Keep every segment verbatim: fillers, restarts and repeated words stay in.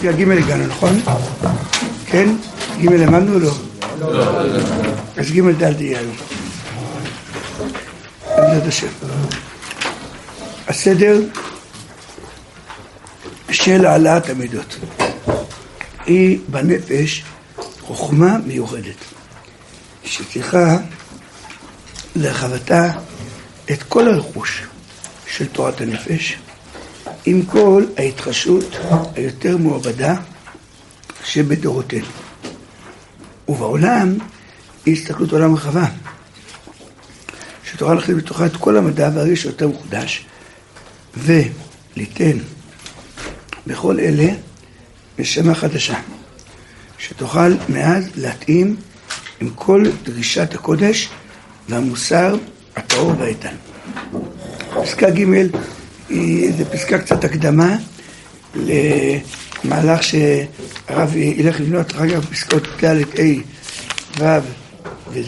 פסקה ג' הגענו, נכון? כן? ג' למדנו או לא? לא. אז ג' ד' יהיה. בעזרת השם. הסדר של העלאת המידות היא בנפש חוכמה מיוחדת שצריכה להרחבתה את כל הרכוש של תורת הנפש עם כל ההתחדשות היותר מעובדה שבדורותינו. ובעולם היא הסתכלות עולם רחבה שתוכל להכניס בתוכה את כל המדע והרגש היותר מחודש וליתן בכל אלה נשמה חדשה שתוכל מאז להתאים עם כל דרישת הקודש והמוסר הטהור והאיתן. פסקה ג' היא פסקה קצת הקדמה למהלך שהרב ילך לבנות אחר כך פסקאות ד' ה' ו' וז'.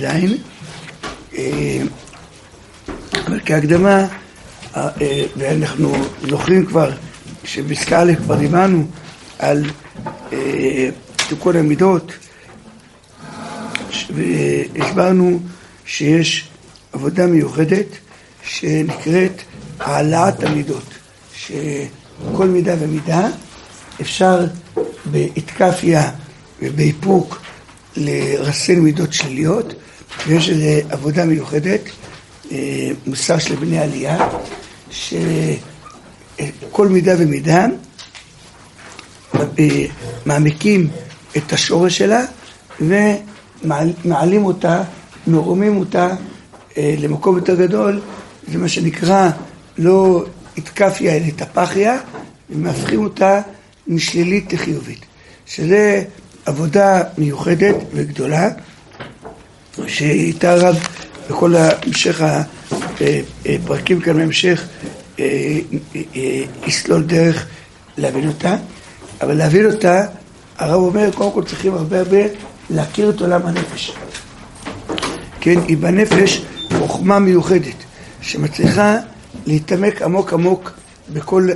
אבל כהקדמה, ואנחנו זוכרים כבר שבפסקה א' כבר דיברנו על תיקון המידות והסברנו שיש עבודה מיוחדת שנקראת העלאת המידות, שכל מידה ומידה אפשר בהתקפיה ובאיפוק לרסן מידות שליליות, ויש איזו עבודה מיוחדת, מוסר של בני עלייה, שכל מידה ומידה מעמיקים את השורש שלה ומעלים אותה, מרומים אותה למקום יותר גדול. זה מה שנקרא לא התקפיה אלא התהפכיה, ומהפכים אותה משלילית לחיובית, שזה עבודה מיוחדת וגדולה שאיתה רב בכל המשך הפרקים כאן בהמשך יסלול דרך להבין אותה. אבל להבין אותה, הרב אומר, קודם כל צריכים הרבה הרבה להכיר את עולם הנפש. כן, היא בנפש חוכמה מיוחדת שמצליחה להתעמק עמוק עמוק בכל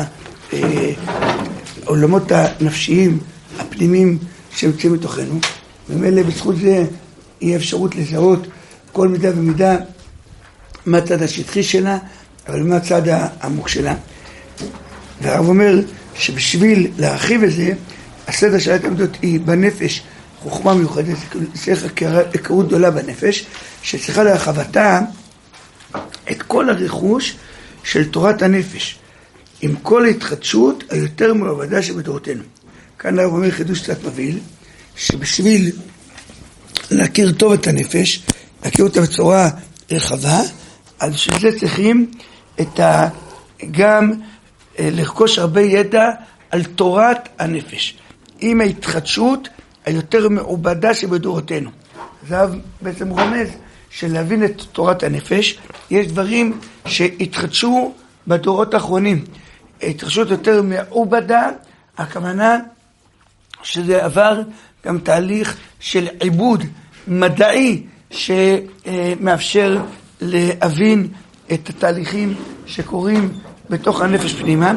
העולמות הנפשיים הפנימיים שיוצאים מתוכנו, ומילא בזכות זה יהיה אפשרות לזהות כל מידה ומידה מהצד השטחי שלה, אבל מהצד העמוק שלה. והרב אומר שבשביל להרחיב את זה, הסדר של ההתעמדות היא בנפש חוכמה מיוחדת, צריך הכרות גדולה בנפש, שצריכה להרחבתה את כל הרכוש של תורת הנפש, עם כל ההתחדשות היותר מעובדה שבדורותינו. כאן הרב אומר חידוש קצת מבהיל, שבשביל להכיר טוב את הנפש, להכיר אותה בצורה רחבה, אז בשביל זה צריכים את ה... גם לרכוש הרבה ידע על תורת הנפש, עם ההתחדשות היותר מעובדה שבדורותינו. זה בעצם רומז של להבין את תורת הנפש. יש דברים שהתחדשו בדורות האחרונים, התחדשות יותר מעובדה, הכוונה שזה עבר גם תהליך של עיבוד מדעי שמאפשר להבין את התהליכים שקורים בתוך הנפש פנימה.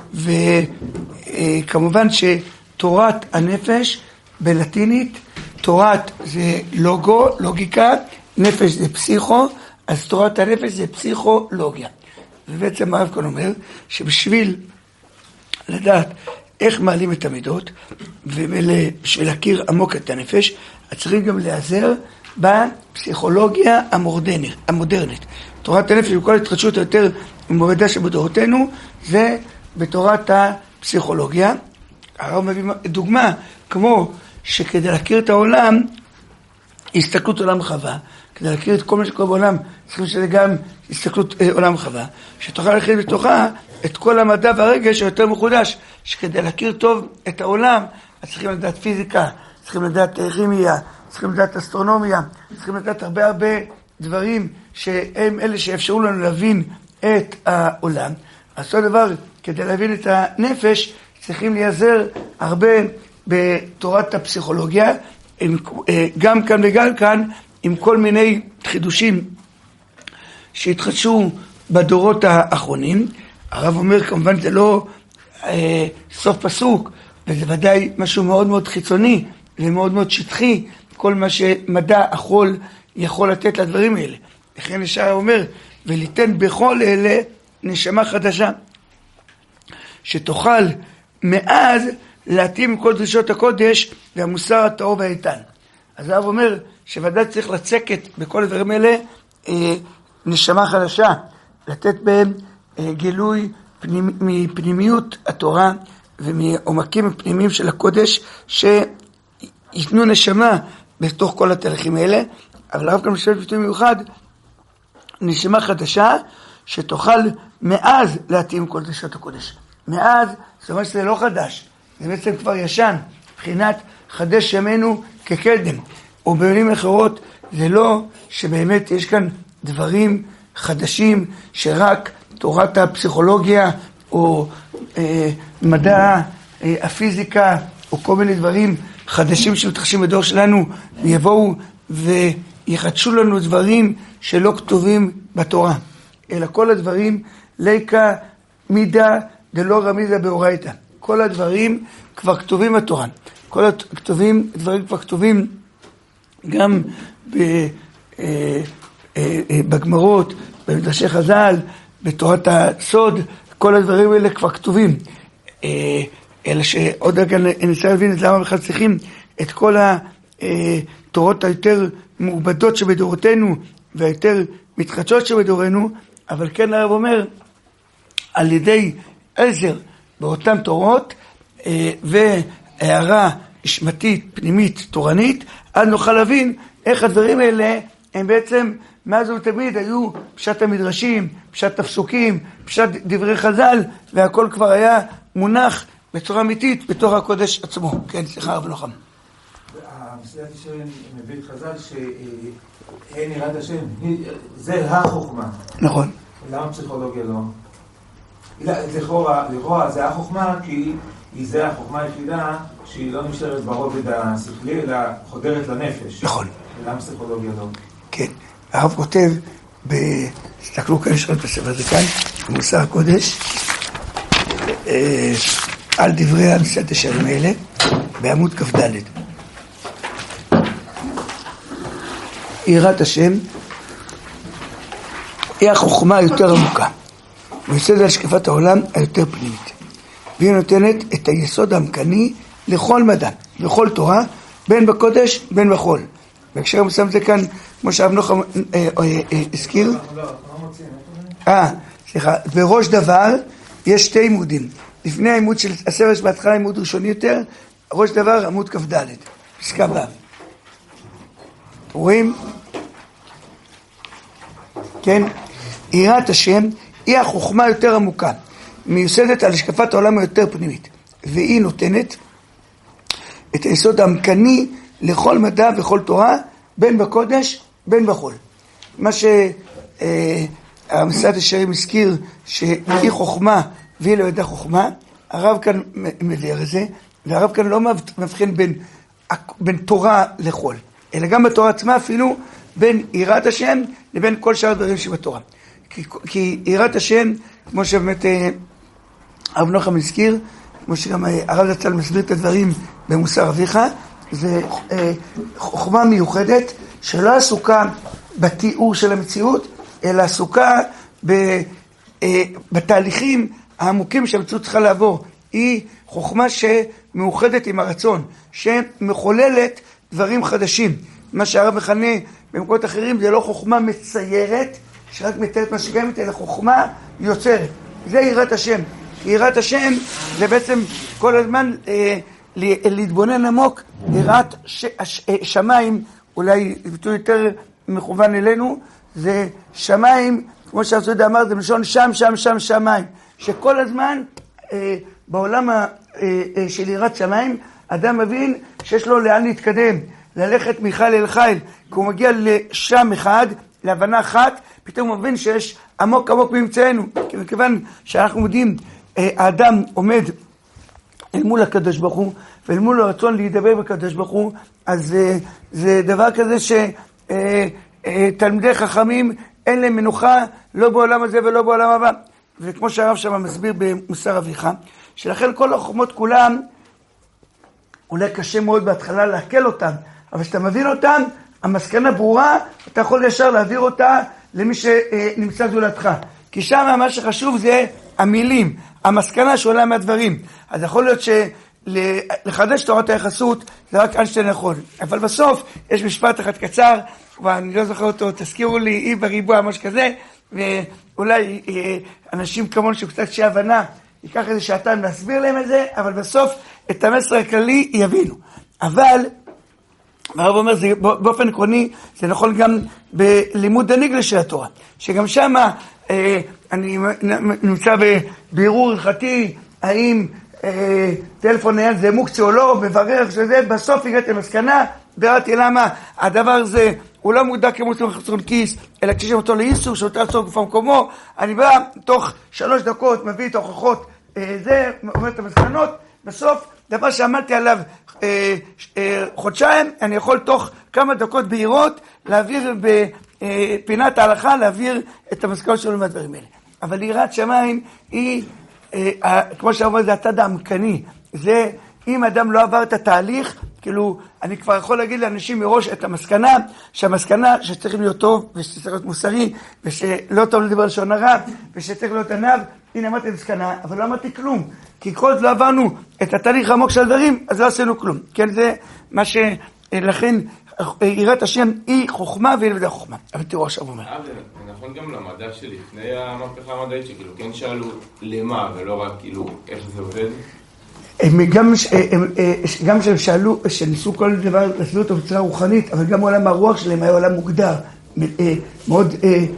וכמובן שתורת הנפש בלטינית, תורת זה לוגו, לוגיקה, נפש זה פסיכו, אז תורת הנפש זה פסיכולוגיה. ובעצם הרב כאן אומר שבשביל לדעת איך מעלים את המידות, ובשביל להכיר עמוק את הנפש, אז צריכים גם להיעזר בפסיכולוגיה המודרנית. המודרנית. תורת הנפש וכל התחדשות היותר מעובדה שבדורותינו, זה בתורת הפסיכולוגיה. הרב מביא דוגמה, כמו שכדי להכיר את העולם, הסתכלות עולם רחבה. כדי להכיר את כל מה שקורה בעולם, צריכים שזה גם הסתכלות אה, עולם רחבה, שתוכל להכיר בתוכה את כל המדע והרגש היותר מחודש, שכדי להכיר טוב את העולם, אז צריכים לדעת פיזיקה, צריכים לדעת כימיה, צריכים לדעת אסטרונומיה, צריכים לדעת הרבה הרבה דברים שהם אלה שאפשרו לנו להבין את העולם. אז אותו דבר, כדי להבין את הנפש, צריכים להיעזר הרבה בתורת הפסיכולוגיה, גם כאן וגם כאן, עם כל מיני חידושים שהתחדשו בדורות האחרונים. הרב אומר, כמובן זה לא אה, סוף פסוק, וזה ודאי משהו מאוד מאוד חיצוני ומאוד מאוד שטחי, כל מה שמדע החול יכול לתת לדברים האלה. לכן ישעיה אומר, וליתן בכל אלה נשמה חדשה, שתוכל מאז להתאים כל דרישות הקודש והמוסר הטהור והאיתן. אז הרב אומר שוודאי צריך לצקת בכל הדברים האלה אה, נשמה חדשה, לתת בהם אה, גילוי פנימ, מפנימיות התורה ומעומקים הפנימיים של הקודש, שיתנו נשמה בתוך כל התהליכים האלה. אבל הרב כאן משתמש בביטוי מיוחד, נשמה חדשה שתוכל מאז להתאים כל דרישות הקודש. מאז, זאת אומרת שזה לא חדש, זה בעצם כבר ישן, מבחינת חדש ימינו כקדם. או במילים אחרות, זה לא שבאמת יש כאן דברים חדשים שרק תורת הפסיכולוגיה או אה, מדע אה, הפיזיקה או כל מיני דברים חדשים שמתרחשים בדור שלנו יבואו ויחדשו לנו דברים שלא כתובים בתורה, אלא כל הדברים ליקה מידה דלא רמיזה באורייתא. כל הדברים כבר כתובים בתורה, כל הכתובים, דברים כבר כתובים גם ב, אה, אה, אה, בגמרות, במדרשי חז"ל, בתורת הסוד, כל הדברים האלה כבר כתובים. אה, אלא שעוד רגע ננסה להבין את למה בכלל צריכים את כל התורות היותר מעובדות שבדורותינו והיותר מתחדשות שבדורנו, אבל כן הרב אומר, על ידי עזר באותן תורות אה, והערה נשמתית, פנימית, תורנית, אז נוכל להבין איך הדברים האלה הם בעצם מאז ותמיד היו פשט המדרשים, פשט הפסוקים, פשט דברי חז"ל, והכל כבר היה מונח בצורה אמיתית בתוך הקודש עצמו. כן, סליחה רב נוחם. המסילת ישרים מביא את חז"ל שאין יראת השם, זה החוכמה. נכון. למה פסיכולוגיה לא? לכאורה זה החוכמה כי היא זה החוכמה היחידה שהיא לא נשארת ברובד השכלי אלא חודרת לנפש. נכון. למה פסיכולוגיה לא? כן, הרב כותב, תסתכלו כאן שעות בספר זה כאן, במוסר הקודש, על דברי המסילת ישרים האלה, בעמוד כ"ד. יראת השם היא החוכמה היותר עמוקה, ויסוד על השקפת העולם היותר פנימית, והיא נותנת את היסוד העמקני לכל מדע וכל תורה, בין בקודש בין בחול. בהקשר מסוים זה כאן, כמו שהרב נוחם הזכיר, אה, סליחה, בראש דבר יש שתי עמודים. לפני העמוד של הספר שבהתחלה עמוד ראשוני יותר, ראש דבר עמוד כ"ד, פסקה ו'. רואים? כן? יראת השם היא החוכמה יותר עמוקה, מיוסדת על השקפת העולם היותר פנימית, והיא נותנת את היסוד העמקני לכל מדע וכל תורה, בין בקודש בין בחול. מה שהמסילת ישרים הזכיר שהיא חוכמה והיא לא ידעה חוכמה, הרב כאן מביא את זה, והרב כאן לא מבחין בין, בין תורה לחול, אלא גם בתורה עצמה אפילו בין יראת השם לבין כל שאר הדברים שבתורה. כי, כי יראת השם, כמו שבאמת הרב נוחם הזכיר, כמו שגם הרב זצ"ל מסביר את הדברים במוסר אביך, זה אה, חוכמה מיוחדת שלא עסוקה בתיאור של המציאות, אלא עסוקה ב, אה, בתהליכים העמוקים שהמציאות צריכה לעבור. היא חוכמה שמאוחדת עם הרצון, שמחוללת דברים חדשים. מה שהרב מכנה במקומות אחרים זה לא חוכמה מציירת, שרק מתארת מה שקיימת, אלא חוכמה יוצרת. זה יראת השם. יראת השם זה בעצם כל הזמן אה, להתבונן עמוק, יראת ש... שמיים, אולי ביטוי יותר מכוון אלינו, זה שמיים, כמו שהסעודה אמר, זה מלשון שם, שם, שם, שמיים. שכל הזמן אה, בעולם ה, אה, אה, של יראת שמיים, אדם מבין שיש לו לאן להתקדם, ללכת מחיל אל חיל, כי הוא מגיע לשם אחד, להבנה אחת, פתאום הוא מבין שיש עמוק עמוק באמצענו, כי מכיוון שאנחנו יודעים, האדם עומד אל מול הקדוש ברוך הוא, ואל מול הרצון להידבר בקדוש ברוך הוא, אז זה דבר כזה שתלמידי חכמים אין להם מנוחה, לא בעולם הזה ולא בעולם הבא. וכמו שהרב שם מסביר במוסר אביך, שלכן כל החוכמות כולם אולי קשה מאוד בהתחלה להקל אותם, אבל כשאתה מבין אותם, המסקנה ברורה, אתה יכול ישר להעביר אותה למי שנמצא זולתך. כי שם מה שחשוב זה המילים, המסקנה שעולה מהדברים. אז יכול להיות שלחדש תורת היחסות זה רק איינשטיין נכון. אבל בסוף יש משפט אחד קצר, ואני לא זוכר אותו, תזכירו לי, אי בריבוע, משהו כזה, ואולי אנשים כמון שקצת קשה הבנה, ייקח איזה שעתיים להסביר להם את זה, אבל בסוף את המסר הכללי יבינו. אבל הרב אומר, זה, באופן עקרוני, זה נכון גם בלימוד הניגלה של התורה, שגם שם אה, אני נמצא בבירור הלכתי, האם אה, טלפון נייד זה מוקצה או לא, מברר שזה, בסוף הגעתי למסקנה, ביררתי למה הדבר הזה הוא לא מודע כמוצא מחסרון כיס, אלא כששם אותו לאיסור, שאותו לעצור גופה מקומו, אני בא תוך שלוש דקות, מביא את ההוכחות, אה, זה אומר את המסקנות, בסוף דבר שעמדתי עליו אה, אה, חודשיים, אני יכול תוך כמה דקות בהירות להעביר בפינת ההלכה, להעביר את המסקנות שלו מהדברים האלה. אבל יראת שמיים היא, אה, כמו שאומר, זה הצד העמקני. זה, אם אדם לא עבר את התהליך, כאילו, אני כבר יכול להגיד לאנשים מראש את המסקנה, שהמסקנה שצריך להיות טוב, ושצריך להיות מוסרי, ושלא טוב לדבר לשון הרע, ושצריך להיות עניו, הנה אמרתי את המסקנה, אבל לא אמרתי כלום. כי כל עוד לא עברנו את התהליך העמוק של הדברים, אז לא עשינו כלום. כן, זה מה ש... לכן, יראת השם היא חוכמה והיא לבדה חוכמה. אבל תראו עכשיו אומר. זה נכון גם למדע שלפני המהפכה המדעית, שכאילו כן שאלו למה, ולא רק כאילו איך זה עובד? גם, גם שהם שאלו, שניסו כל דבר להסביר אותו בצורה רוחנית, אבל גם עולם הרוח שלהם היה עולם מוגדר, מאוד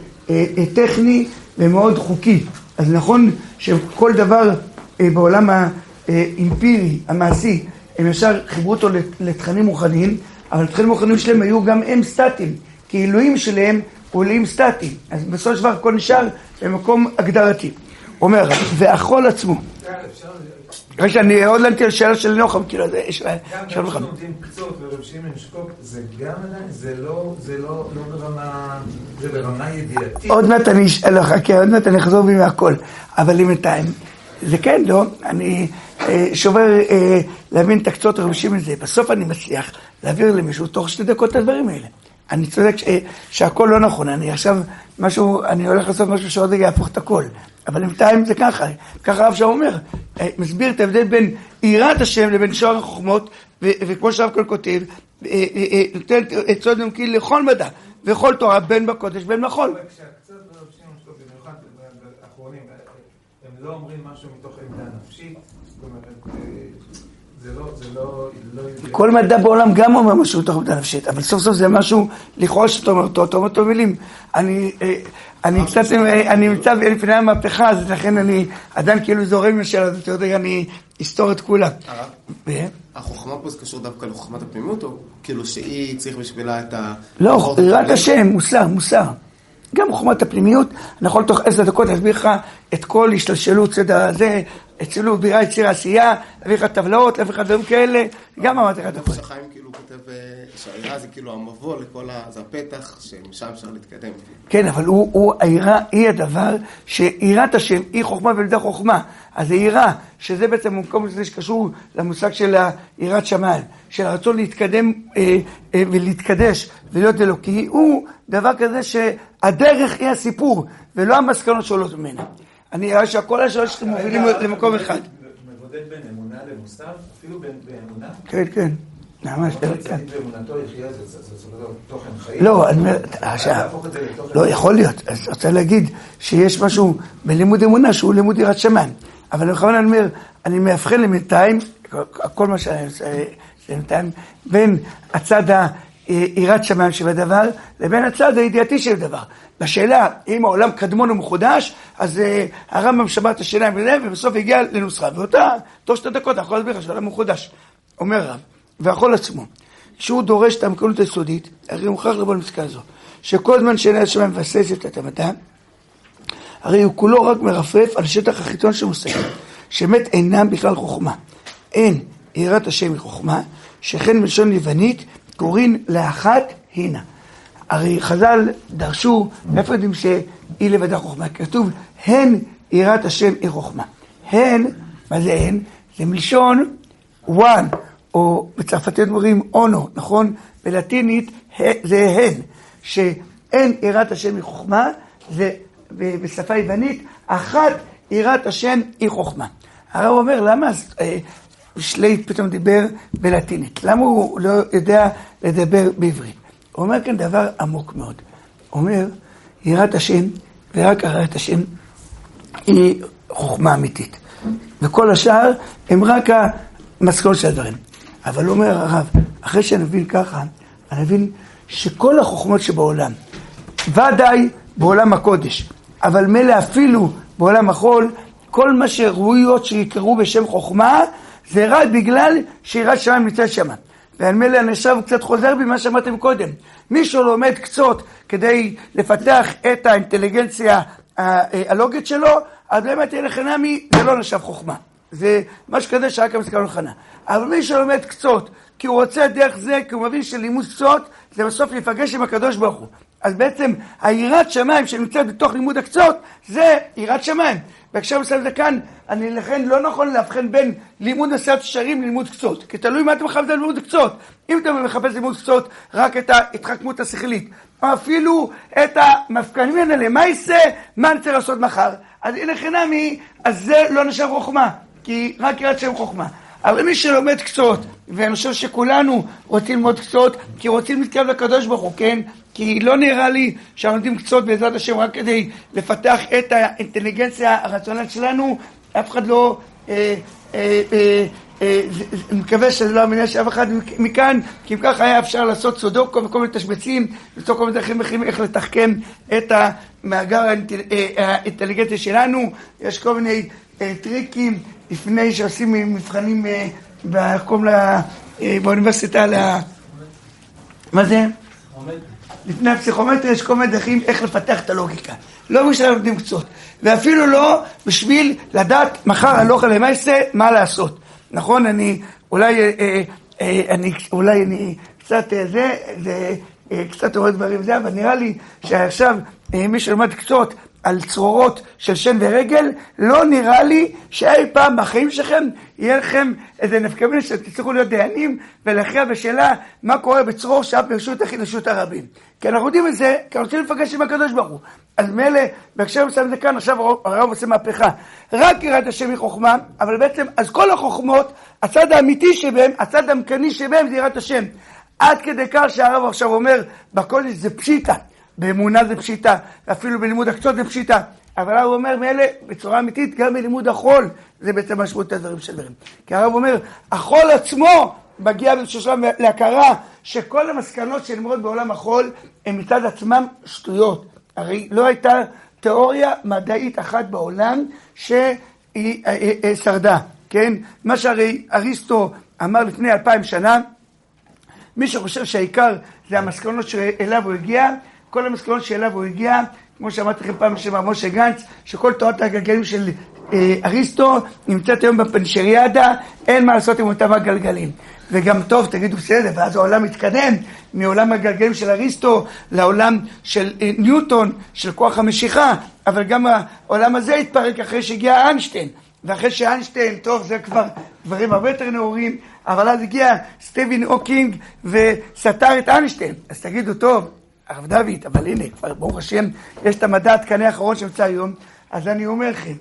טכני ומאוד חוקי. אז נכון שכל דבר בעולם האמפירי, המעשי, הם ישר חיברו אותו לתכנים רוחניים, אבל התכנים הרוחניים שלהם היו גם הם סטטיים, כי אלוהים שלהם הוא אלוהים סטטי. אז בסופו של דבר הכל נשאר במקום הגדרתי. אומר, והחול עצמו. רק שאני עוד לנתי על שאלה של נוחם, כאילו, זה יש לה... גם כשאנחנו נותנים קצות ורבשים למשקוק, זה גם עדיין, זה לא, זה לא, לא ברמה, זה ברמה ידיעתית. עוד מעט אני אשאל לך, כי עוד מעט אני אחזור בי מהכל, אבל למתיים, זה כן, לא, אני שובר להבין את הקצות ורבשים לזה, בסוף אני מצליח להעביר למישהו תוך שתי דקות את הדברים האלה. אני צודק שהכל לא נכון, אני עכשיו משהו, אני הולך לעשות משהו שעוד רגע יהפוך את הכל. אבל למתיים זה ככה, ככה הרב שם אומר, מסביר את ההבדל בין יראת השם לבין שאר החוכמות, וכמו שהרב כל כותב, נותן את סוד נמקי לכל מדע, וכל תורה, בין בקודש, בין בחול. כשהקצת ורבשים משקות, במיוחד באחרונים, הם לא אומרים משהו מתוך עמדה נפשית, זאת אומרת, זה לא, זה לא, לא... כל מדע בעולם גם אומר משהו מתוך עמדה נפשית, אבל סוף סוף זה משהו לכאורה שאתה אומר אותו, אתה אומר אותו מילים. אני, אני קצת, אני נמצא לפני המהפכה, אז לכן אני עדיין כאילו זורם משל, אז אתה יודע, אני אסתור את כולה. החוכמה פה זה קשור דווקא לחוכמת הפנימיות, או כאילו שהיא צריך בשבילה את ה... לא, רק השם, מוסר, מוסר. גם חוכמת הפנימיות, אני יכול תוך עשר דקות להסביר לך את כל השתלשלות סדר הזה, אצלו בירה יציר עשייה, להביא לך טבלאות, להביא לך דברים כאלה, גם אמרתי לך את הכל. שחיים כאילו כותב שהעירה זה כאילו המבוא לכל ה... זה הפתח שמשם אפשר להתקדם. כן, אבל הוא, הוא, העירה היא הדבר שעירת השם היא חוכמה ולדה חוכמה. אז העירה, שזה בעצם במקום הזה שקשור למושג של העירת שמיים, של הרצון להתקדם אה, אה, ולהתקדש ולהיות אלוקי, הוא דבר כזה שהדרך היא הסיפור, ולא המסקנות שעולות ממנה. אני רואה שהכל השאלה שאתם מובילים למקום אחד. מבודד בין אמונה למוסר, אפילו בין באמונה? כן, כן. ממש, כן. באמונתו יחיה, זה תוכן חיים? לא, אני אומר, לא, יכול להיות. אז אני רוצה להגיד שיש משהו בלימוד אמונה שהוא לימוד יראת שמיים. אבל בכוונה אני אומר, אני מאבחן למתיים, כל מה שאני עושה למתיים, בין הצד היראת שמיים שבדבר, לבין הצד הידיעתי של דבר. בשאלה, אם העולם קדמון ומחודש, אז הרמב"ם שמע את השאלה עם זה, ובסוף הגיע לנוסחה, ואותה, תוך שתי דקות, יכול להסביר לך שהעולם מחודש. אומר רב, והכל עצמו, שהוא דורש את המקומות היסודית, הרי הוא מוכרח לבוא למסקנה זו, שכל זמן שאלה השמיים מבססת את המדע, הרי הוא כולו רק מרפרף על שטח החיצון של מושגים, שבאמת אינם בכלל חוכמה. אין יראת השם מחוכמה, שכן מלשון יוונית קוראים לאחת הינה. הרי חז"ל דרשו, איפה יודעים שהיא לבדה חוכמה? כתוב, הן יראת השם היא חוכמה. הן, מה זה הן? זה מלשון one, או בצרפתית אומרים אונו, נכון? בלטינית זה הן, שאין יראת השם היא חוכמה, זה בשפה יוונית, אחת יראת השם היא חוכמה. הרב אומר, למה שליט פתאום דיבר בלטינית? למה הוא לא יודע לדבר בעברית? הוא אומר כאן דבר עמוק מאוד. הוא אומר, יראת השם, ורק יראת השם, היא חוכמה אמיתית. וכל השאר הם רק המסקנות של הדברים. אבל הוא אומר הרב, אחרי שנבין ככה, אני מבין שכל החוכמות שבעולם, ודאי בעולם הקודש, אבל מלא אפילו בעולם החול, כל מה שראויות שיקראו בשם חוכמה, זה רק בגלל שיראת שמיים נמצא שם. ועל מלא אני עכשיו קצת חוזר במה שאמרתם קודם. מישהו לומד קצות כדי לפתח את האינטליגנציה הלוגית שלו, אז באמת אין חינמי, זה לא נחשב חוכמה. זה משהו כזה שרק המסקנות חנה. אבל מי שלומד קצות, כי הוא רוצה דרך זה, כי הוא מבין שלימוד קצות, זה בסוף להיפגש עם הקדוש ברוך הוא. אז בעצם היראת שמיים שנמצאת בתוך לימוד הקצות, זה יראת שמיים. בהקשר מסוים זה כאן, אני לכן לא נכון להבחן בין לימוד עשרת השערים ללימוד קצות. כי תלוי מה אתה מחפש ללימוד קצות. אם אתה מחפש ללימוד קצות, רק את ההתחכמות השכלית, או אפילו את המפקנים האלה, מה יעשה, מה אני צריך לעשות מחר? אז הנה חינמי, אז זה לא נחשב חוכמה, כי רק יראת שם חוכמה. אבל מי שלומד קצות, ואני חושב שכולנו רוצים ללמוד קצות, כי רוצים להתקרב לקדוש ברוך הוא, כן? כי לא נראה לי שלומדים קצות בעזרת השם רק כדי לפתח את האינטליגנציה הרציונלית שלנו, אף אחד לא, אה, אה, אה, אה, אני מקווה שזה לא המניע שאף אחד מכאן, כי אם כך היה אפשר לעשות סודוקו וכל מיני תשבצים, לצור כל מיני דרכים אחרים איך לתחכם את המאגר האינטליגנציה שלנו. יש כל מיני אה, טריקים לפני שעושים מבחנים אה, בקום לה, אה, באוניברסיטה, לה... מה זה? לפני הפסיכומטרי יש כל מיני דרכים איך לפתח את הלוגיקה. לא בשביל לומדים קצות, ואפילו לא בשביל לדעת מחר הלוך למעשה מה לעשות. נכון, אני אולי אה, אה, אני אולי אני קצת אה, זה, זה אה, קצת רואה דברים זה, אבל נראה לי שעכשיו אה, מי שלמד קצות על צרורות של שן ורגל, לא נראה לי שאי פעם בחיים שלכם יהיה לכם איזה נפקא מינה שתצטרכו להיות דיינים ולהכריע בשאלה מה קורה בצרור שאף ברשות הכי לרשות הרבים. כי אנחנו יודעים את זה, כי אנחנו רוצים לפגש עם הקדוש ברוך הוא. אז מילא, בהקשר מסוים זה כאן, עכשיו הרב עושה מהפכה. רק יראת השם היא חוכמה, אבל בעצם, אז כל החוכמות, הצד האמיתי שבהם, הצד המקני שבהם זה יראת השם. עד כדי כך שהרב עכשיו אומר, בקודש זה פשיטה. באמונה זה פשיטה, אפילו בלימוד הקצות זה פשיטה. אבל הרב אומר מאלה, בצורה אמיתית, גם בלימוד החול, זה בעצם משמעות הדברים של דברים. כי הרב אומר, החול עצמו מגיע באיזשהו שלב להכרה, שכל המסקנות שנאמרות בעולם החול, הם מצד עצמם שטויות. הרי לא הייתה תיאוריה מדעית אחת בעולם שהיא שרדה, כן? מה שהרי אריסטו אמר לפני אלפיים שנה, מי שחושב שהעיקר זה המסקנות שאליו הוא הגיע, כל המסקנות שאליו הוא הגיע, כמו שאמרתי לכם פעם בשם משה גנץ, שכל תורת הגלגלים של אה, אריסטו נמצאת היום בפנצ'ריאדה, אין מה לעשות עם אותם הגלגלים. וגם טוב, תגידו בסדר, ואז העולם מתקדם מעולם הגלגלים של אריסטו לעולם של אה, ניוטון, של כוח המשיכה, אבל גם העולם הזה התפרק אחרי שהגיע איינשטיין, ואחרי שאיינשטיין, טוב, זה כבר דברים הרבה יותר נאורים, אבל אז הגיע סטיבן הוקינג וסתר את איינשטיין. אז תגידו, טוב, הרב דוד, אבל הנה, כבר ברוך השם, יש את המדע התקני האחרון שנמצא היום, אז אני אומר לכם,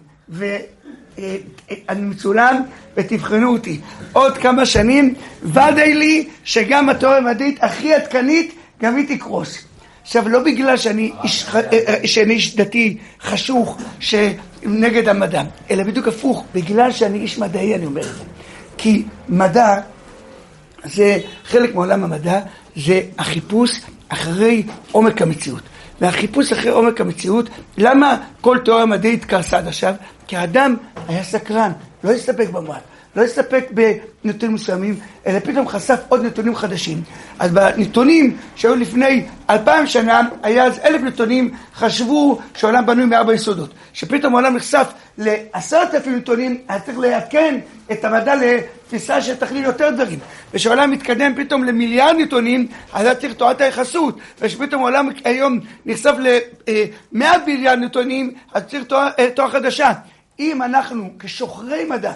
ואני מצולם ותבחנו אותי, עוד כמה שנים, ודאי לי שגם התיאוריה המדעית הכי התקנית, גם היא תקרוס. עכשיו, לא בגלל שאני איש, שאני איש דתי חשוך שנגד המדע, אלא בדיוק הפוך, בגלל שאני איש מדעי, אני אומר את זה. כי מדע, זה חלק מעולם המדע, זה החיפוש אחרי עומק המציאות. והחיפוש אחרי עומק המציאות, למה כל תיאוריה מדעית קרסה עד עכשיו? כי האדם היה סקרן, לא הסתפק במועט, לא הסתפק בנתונים מסוימים, אלא פתאום חשף עוד נתונים חדשים. אז בנתונים שהיו לפני אלפיים שנה, היה אז אלף נתונים, חשבו שהעולם בנוי מארבע יסודות. שפתאום העולם נחשף לעשרת אלפים נתונים, היה צריך להקן את המדע לתפיסה שתכליל יותר דברים. ושהעולם מתקדם פתאום למיליארד נתונים, אז היה צריך תורת היחסות. ושפתאום העולם היום נחשף ל-מאה מיליארד נתונים, אז צריך תורה, תורה חדשה. אם אנחנו כשוחרי מדע,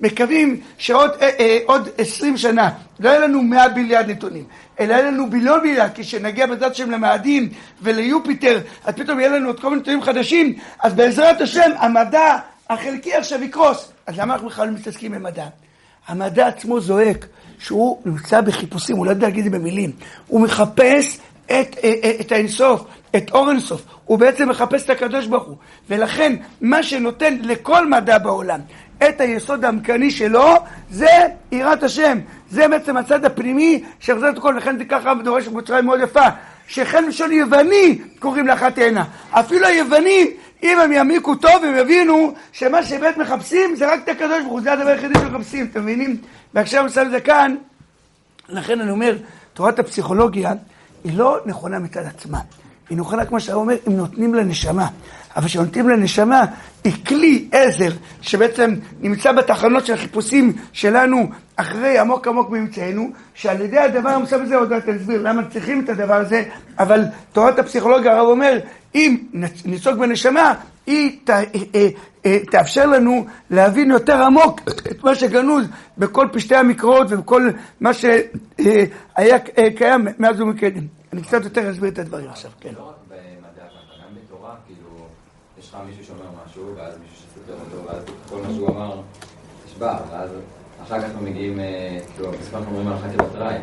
מקווים שעוד אה, אה, עוד עשרים שנה לא יהיה לנו מאה ביליארד נתונים, אלא יהיה לנו ביליון ביליארד, כי כשנגיע בעזרת השם למאדים וליופיטר, אז פתאום יהיה לנו עוד כל מיני נתונים חדשים, אז בעזרת השם המדע החלקי עכשיו יקרוס. אז למה אנחנו בכלל מתעסקים במדע? המדע עצמו זועק שהוא נמצא בחיפושים, הוא לא יודע להגיד את זה במילים, הוא מחפש את, את האינסוף, את אור אינסוף, הוא בעצם מחפש את הקדוש ברוך הוא, ולכן מה שנותן לכל מדע בעולם את היסוד העמקני שלו זה יראת השם, זה בעצם הצד הפנימי שחזר את הכל. לכן זה ככה דורש בצורה מאוד יפה, שכן לשון יווני קוראים לאחת עינה. אפילו היוונים, אם הם יעמיקו טוב, הם יבינו שמה שבאמת מחפשים זה רק את הקדוש ברוך הוא, זה הדבר היחידי שמחפשים, אתם מבינים? ועכשיו נשאר את זה כאן. לכן אני אומר, תורת הפסיכולוגיה היא לא נכונה מצד עצמה, היא נכונה כמו שאני אומר, אם נותנים לנשמה, אבל שנותנים לנשמה היא כלי עזר שבעצם נמצא בתחנות של החיפושים שלנו אחרי עמוק עמוק ממצאנו, שעל ידי הדבר המוסף הזה עוד רק תסביר למה צריכים את הדבר הזה. אבל תורת הפסיכולוגיה הרב אומר, אם ניצוג בנשמה היא ת, אה, אה, אה, תאפשר לנו להבין יותר עמוק את מה שגנוז בכל פשטי המקראות ובכל מה שהיה אה, קיים מאז ומקדם. אני קצת יותר אסביר את הדברים עכשיו. כן. לא רק במדע, גם בתורה, כאילו, יש לך מישהו שאומר משהו, ואז מישהו שסותר אותו, ואז כל מה שהוא אמר נשבר, ואז אחר כך אנחנו מגיעים, כאילו, בסוף אנחנו אומרים על חטיבת ראי.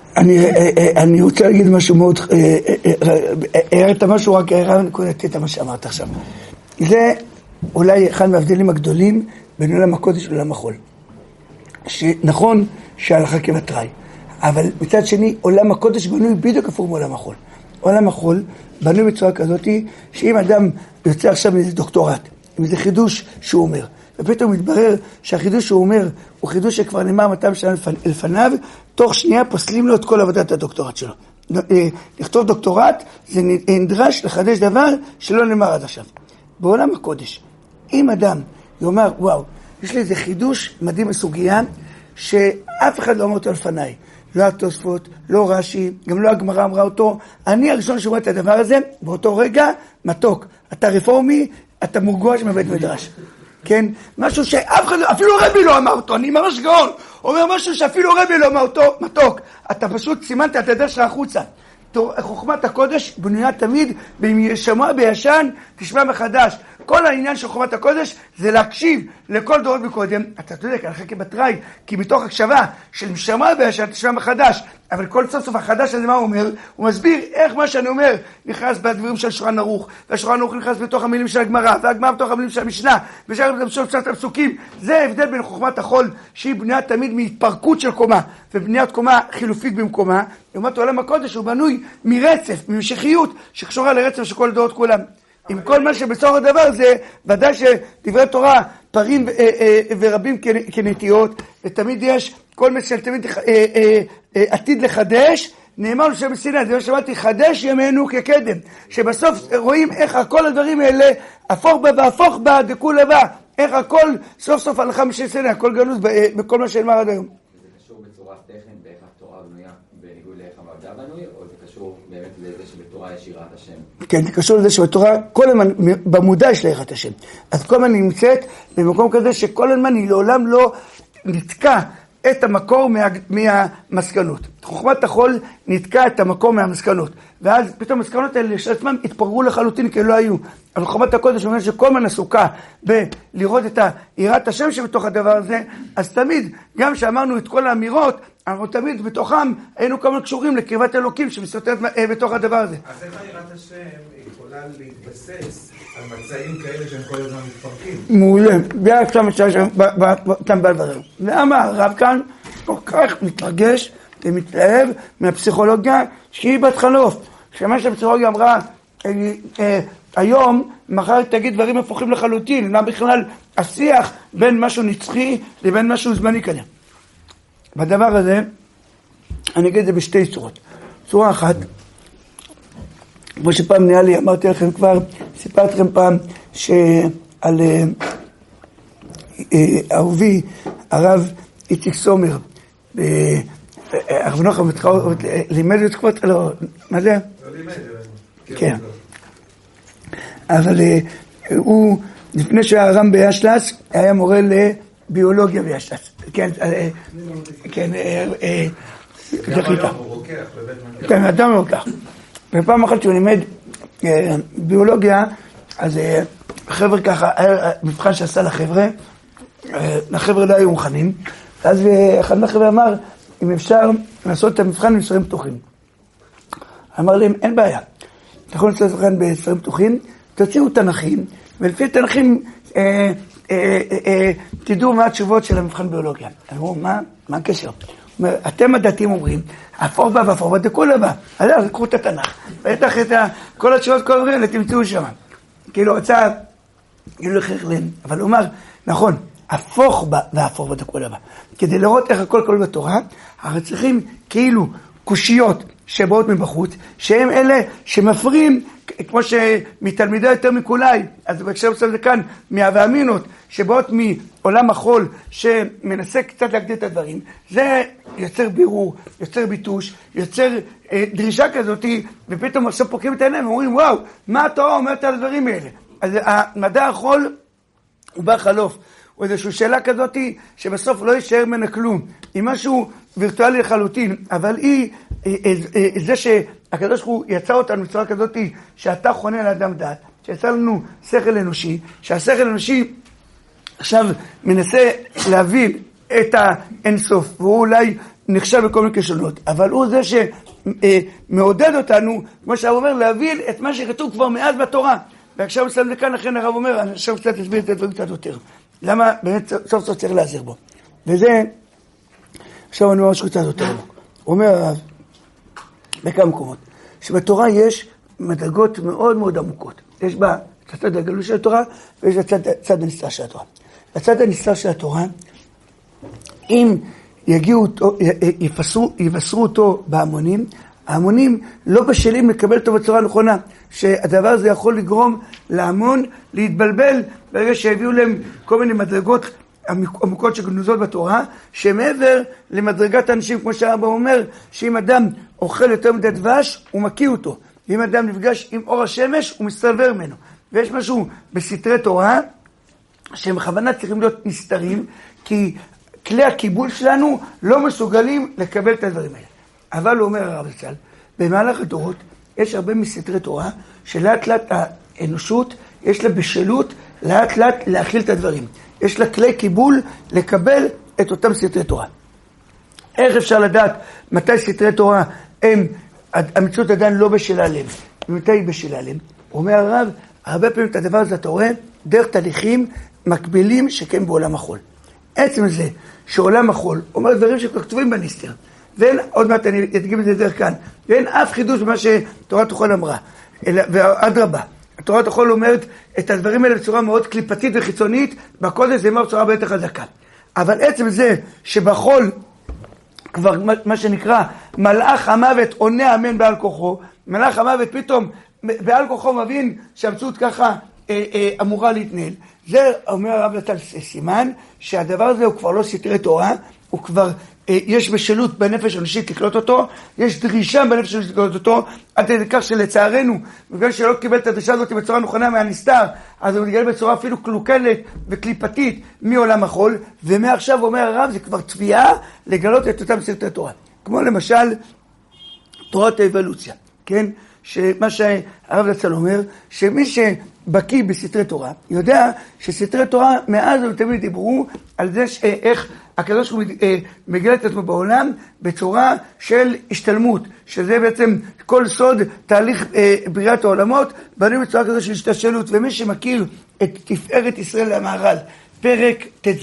אני רוצה להגיד משהו מאוד, הערת משהו, רק הערה נקודתית את מה שאמרת עכשיו. זה אולי אחד מההבדלים הגדולים בין עולם הקודש לעולם החול. שנכון שההלכה כבתראי, אבל מצד שני עולם הקודש בנוי בדיוק הפוך מעולם החול. עולם החול בנוי בצורה כזאת שאם אדם יוצא עכשיו מאיזה דוקטורט, עם איזה חידוש שהוא אומר, ופתאום מתברר שהחידוש שהוא אומר הוא חידוש שכבר נאמר מאתיים שנה לפניו, תוך שנייה פוסלים לו את כל עבודת הדוקטורט שלו. לכתוב דוקטורט זה נדרש לחדש דבר שלא נאמר עד עכשיו. בעולם הקודש, אם אדם יאמר, וואו, יש לי איזה חידוש מדהים מסוגיה שאף אחד לא אמר אותו לפניי, לא התוספות, לא רש"י, גם לא הגמרא אמרה אותו, אני הראשון שאומר את הדבר הזה, באותו רגע מתוק, אתה רפורמי, אתה מורגש מבית מדרש. כן? משהו שאף אחד, אפילו רבי לא אמר אותו, אני ממש גאון, אומר משהו שאפילו רבי לא אמר אותו, מתוק, אתה פשוט סימנת את הדרך שלך החוצה. חוכמת הקודש בנויה תמיד, ואם ישמע בישן תשמע מחדש. כל העניין של חוכמת הקודש זה להקשיב לכל דורות מקודם. אתה צודק, הלכה כבתראי, כי מתוך הקשבה של משמע בישן תשמע מחדש, אבל כל סוף סוף החדש הזה מה הוא אומר? הוא מסביר איך מה שאני אומר נכנס בדברים של שולחן ערוך, והשולחן ערוך נכנס בתוך המילים של הגמרא, והגמרא בתוך המילים של המשנה, ושאר במשול קצת הפסוקים. זה ההבדל בין חוכמת החול, שהיא בנויה תמיד מהתפרקות של קומה, ובניית קומה חילופית במקומה. לעומת עולם הקודש הוא בנוי מרצף, ממשכיות, שקשורה לרצף של כל דעות כולם. עם כל מה שבסוף הדבר זה, ודאי שדברי תורה פרים ורבים כנטיות, ותמיד יש כל מה שתמיד עתיד לחדש, נאמר לו שם בסיני, זה מה שאמרתי, חדש ימינו כקדם, שבסוף רואים איך כל הדברים האלה, הפוך בה והפוך בה דכולה בה, איך הכל סוף סוף הלכה משל סיני, הכל גנוז בכל מה שנאמר עד היום. זה קשור בצורה טכנית באיך התורה בנויה בניגוד לאיך המדע בנוי, או זה קשור באמת לזה שבתורה יש יראת השם? כן, זה קשור לזה שבתורה כל הזמן במודע יש ליראת השם. אז כל הזמן נמצאת במקום כזה שכל הזמן היא לעולם לא נתקע את המקור מה, מהמסקנות. חוכמת החול נתקע את המקור מהמסקנות. ואז פתאום המסקנות האלה של עצמם התפררו לחלוטין כי לא היו. אבל חוכמת הקודש אומרת שכל הזמן עסוקה בלראות את יראת השם שבתוך הדבר הזה, אז תמיד, גם שאמרנו את כל האמירות, אנחנו תמיד בתוכם היינו כמה קשורים לקרבת אלוקים שמסתתרת בתוך הדבר הזה. אז איך יראת השם יכולה להתבסס על מצעים כאלה שהם כל הזמן מתפרקים? מעולה, ועכשיו מצא שם באותם בדברים. למה הרב כאן כל כך מתרגש ומתלהב מהפסיכולוגיה שהיא בת חלוף, שמה שהפסיכולוגיה אמרה היום, מחר תגיד דברים הפוכים לחלוטין, למה בכלל השיח בין משהו נצחי לבין משהו זמני כזה. בדבר הזה, אני אגיד את זה בשתי צורות. צורה אחת, כמו שפעם נראה לי, אמרתי לכם כבר, סיפרתי לכם פעם שעל אהובי, הרב איציק סומר, הרב נוחם, לימד את כבר, לא, מה זה? לא לימד, כן. אבל הוא, לפני שהיה הרם באשלס, היה מורה ביולוגיה ויש"ס. כן, כן, גם היום הוא רוקח בבית מרקחת. כן, אדם רוקח. ופעם אחת שהוא לימד ביולוגיה, אז החבר'ה ככה, היה מבחן שעשה לחבר'ה, לחבר'ה לא היו מוכנים, אז אחד מהחבר'ה אמר, אם אפשר לעשות את המבחן עם ספרים פתוחים. אמר להם, אין בעיה. אתה יכול לעשות את המבחן בספרים פתוחים, תוציאו תנכים, ולפי תנכים אה, אה, אה, תדעו מה התשובות של המבחן ביולוגיה. אמרו, מה? מה הקשר? אומר, אתם הדתיים אומרים, אפור בא ואפור בא, דקול הבא. אז קחו את התנ"ך. בטח את כל התשובות, כל הדברים, תמצאו שם. כאילו רצה, כאילו לכך להם. אבל הוא אמר, נכון, הפוך בא ואפור בא, דקול הבא. כדי לראות איך הכל קורה בתורה, אנחנו צריכים כאילו קושיות שבאות מבחוץ, שהם אלה שמפרים, כמו שמתלמידי יותר מכולי, אז בהקשר בסוף זה כאן, מהווה אמינות, שבאות מעולם החול, שמנסה קצת להגדיר את הדברים, זה יוצר בירור, יוצר ביטוש, יוצר אה, דרישה כזאת, ופתאום עכשיו פוקעים את העיניים, ואומרים, וואו, מה התורה אומרת על הדברים האלה? אז המדע החול הוא בא חלוף, או איזושהי שאלה כזאת, שבסוף לא יישאר ממנה כלום, היא משהו וירטואלי לחלוטין, אבל היא, זה שהקדוש ברוך הוא יצא אותנו בצורה כזאת, שאתה חונה לאדם דעת, שיצא לנו שכל אנושי, שהשכל האנושי עכשיו מנסה להבין את האינסוף, והוא אולי נחשב בכל מיני כישלונות, אבל הוא זה שמעודד אותנו, כמו שהרב אומר, להבין את מה שכתוב כבר מאז בתורה. ועכשיו מסתם זה כאן, לכן הרב אומר, אני עכשיו קצת אסביר את הדברים קצת יותר. למה באמת סוף סוף צריך לעזר בו. וזה, עכשיו אני אומר משהו קצת יותר עמוק. הוא אומר הרב, בכמה מקומות, שבתורה יש מדרגות מאוד מאוד עמוקות. יש בה את הצד הגלוי של התורה, ויש את הצד הנסתר של התורה. הצד הנסתר של התורה, אם יגיעו אותו, יפסרו, יבשרו אותו בהמונים, ההמונים לא בשלים לקבל אותו בצורה נכונה, שהדבר הזה יכול לגרום להמון להתבלבל ברגע שהביאו להם כל מיני מדרגות עמוקות שגנוזות בתורה, שמעבר למדרגת האנשים, כמו שהרב אומר, שאם אדם אוכל יותר מדי דבש, הוא מקיא אותו. ואם אדם נפגש עם אור השמש, הוא מסתלבר ממנו. ויש משהו בסתרי תורה, שהם בכוונה צריכים להיות נסתרים, כי כלי הקיבול שלנו לא מסוגלים לקבל את הדברים האלה. אבל הוא אומר הרב זצ"ל, במהלך הדורות יש הרבה מסתרי תורה, שלאט לאט האנושות יש לה בשלות לאט לאט להכיל את הדברים. יש לה כלי קיבול לקבל את אותם סתרי תורה. איך אפשר לדעת מתי סתרי תורה הם, המציאות עדיין לא בשלה להם, ומתי היא בשלה להם? הוא אומר הרב, הרבה פעמים את הדבר הזה אתה רואה דרך תהליכים מקבילים שכן בעולם החול. עצם זה שעולם החול אומר דברים שכתובים בנסתר, ואין, עוד מעט אני אדגים את זה דרך כאן, ואין אף חידוש במה שתורת החול אמרה, ועד רבה. התורת החול אומרת את הדברים האלה בצורה מאוד קליפתית וחיצונית, בקודש זה אומר בצורה ביותר חזקה. אבל עצם זה שבחול, כבר מה שנקרא, מלאך המוות עונה אמן בעל כוחו, מלאך המוות פתאום בעל כוחו מבין שהמציאות ככה אה, אה, אמורה להתנהל. זה אומר הרב זצ"ל סימן שהדבר הזה הוא כבר לא סתרי תורה, הוא כבר, אה, יש בשלות בנפש האנושית לקלוט אותו, יש דרישה בנפש האנושית לקלוט אותו, עד כדי כך שלצערנו, בגלל שלא קיבל את הדרישה הזאת בצורה נכונה מהנסתר, אז הוא מתגלה בצורה אפילו קלוקלת וקליפתית מעולם החול, ומעכשיו אומר הרב זה כבר תביעה לגלות את אותם סתרי תורה. כמו למשל תורת האבולוציה, כן? שמה שהרב זצ"ל אומר, שמי שבקיא בסתרי תורה, יודע שסתרי תורה מאז ותמיד דיברו על זה איך הקדוש ברוך הוא מגלה את עצמו בעולם בצורה של השתלמות, שזה בעצם כל סוד תהליך בריאת העולמות, בנים בצורה כזו של השתלשלות. ומי שמכיר את תפארת ישראל המהר"ל, פרק ט"ז,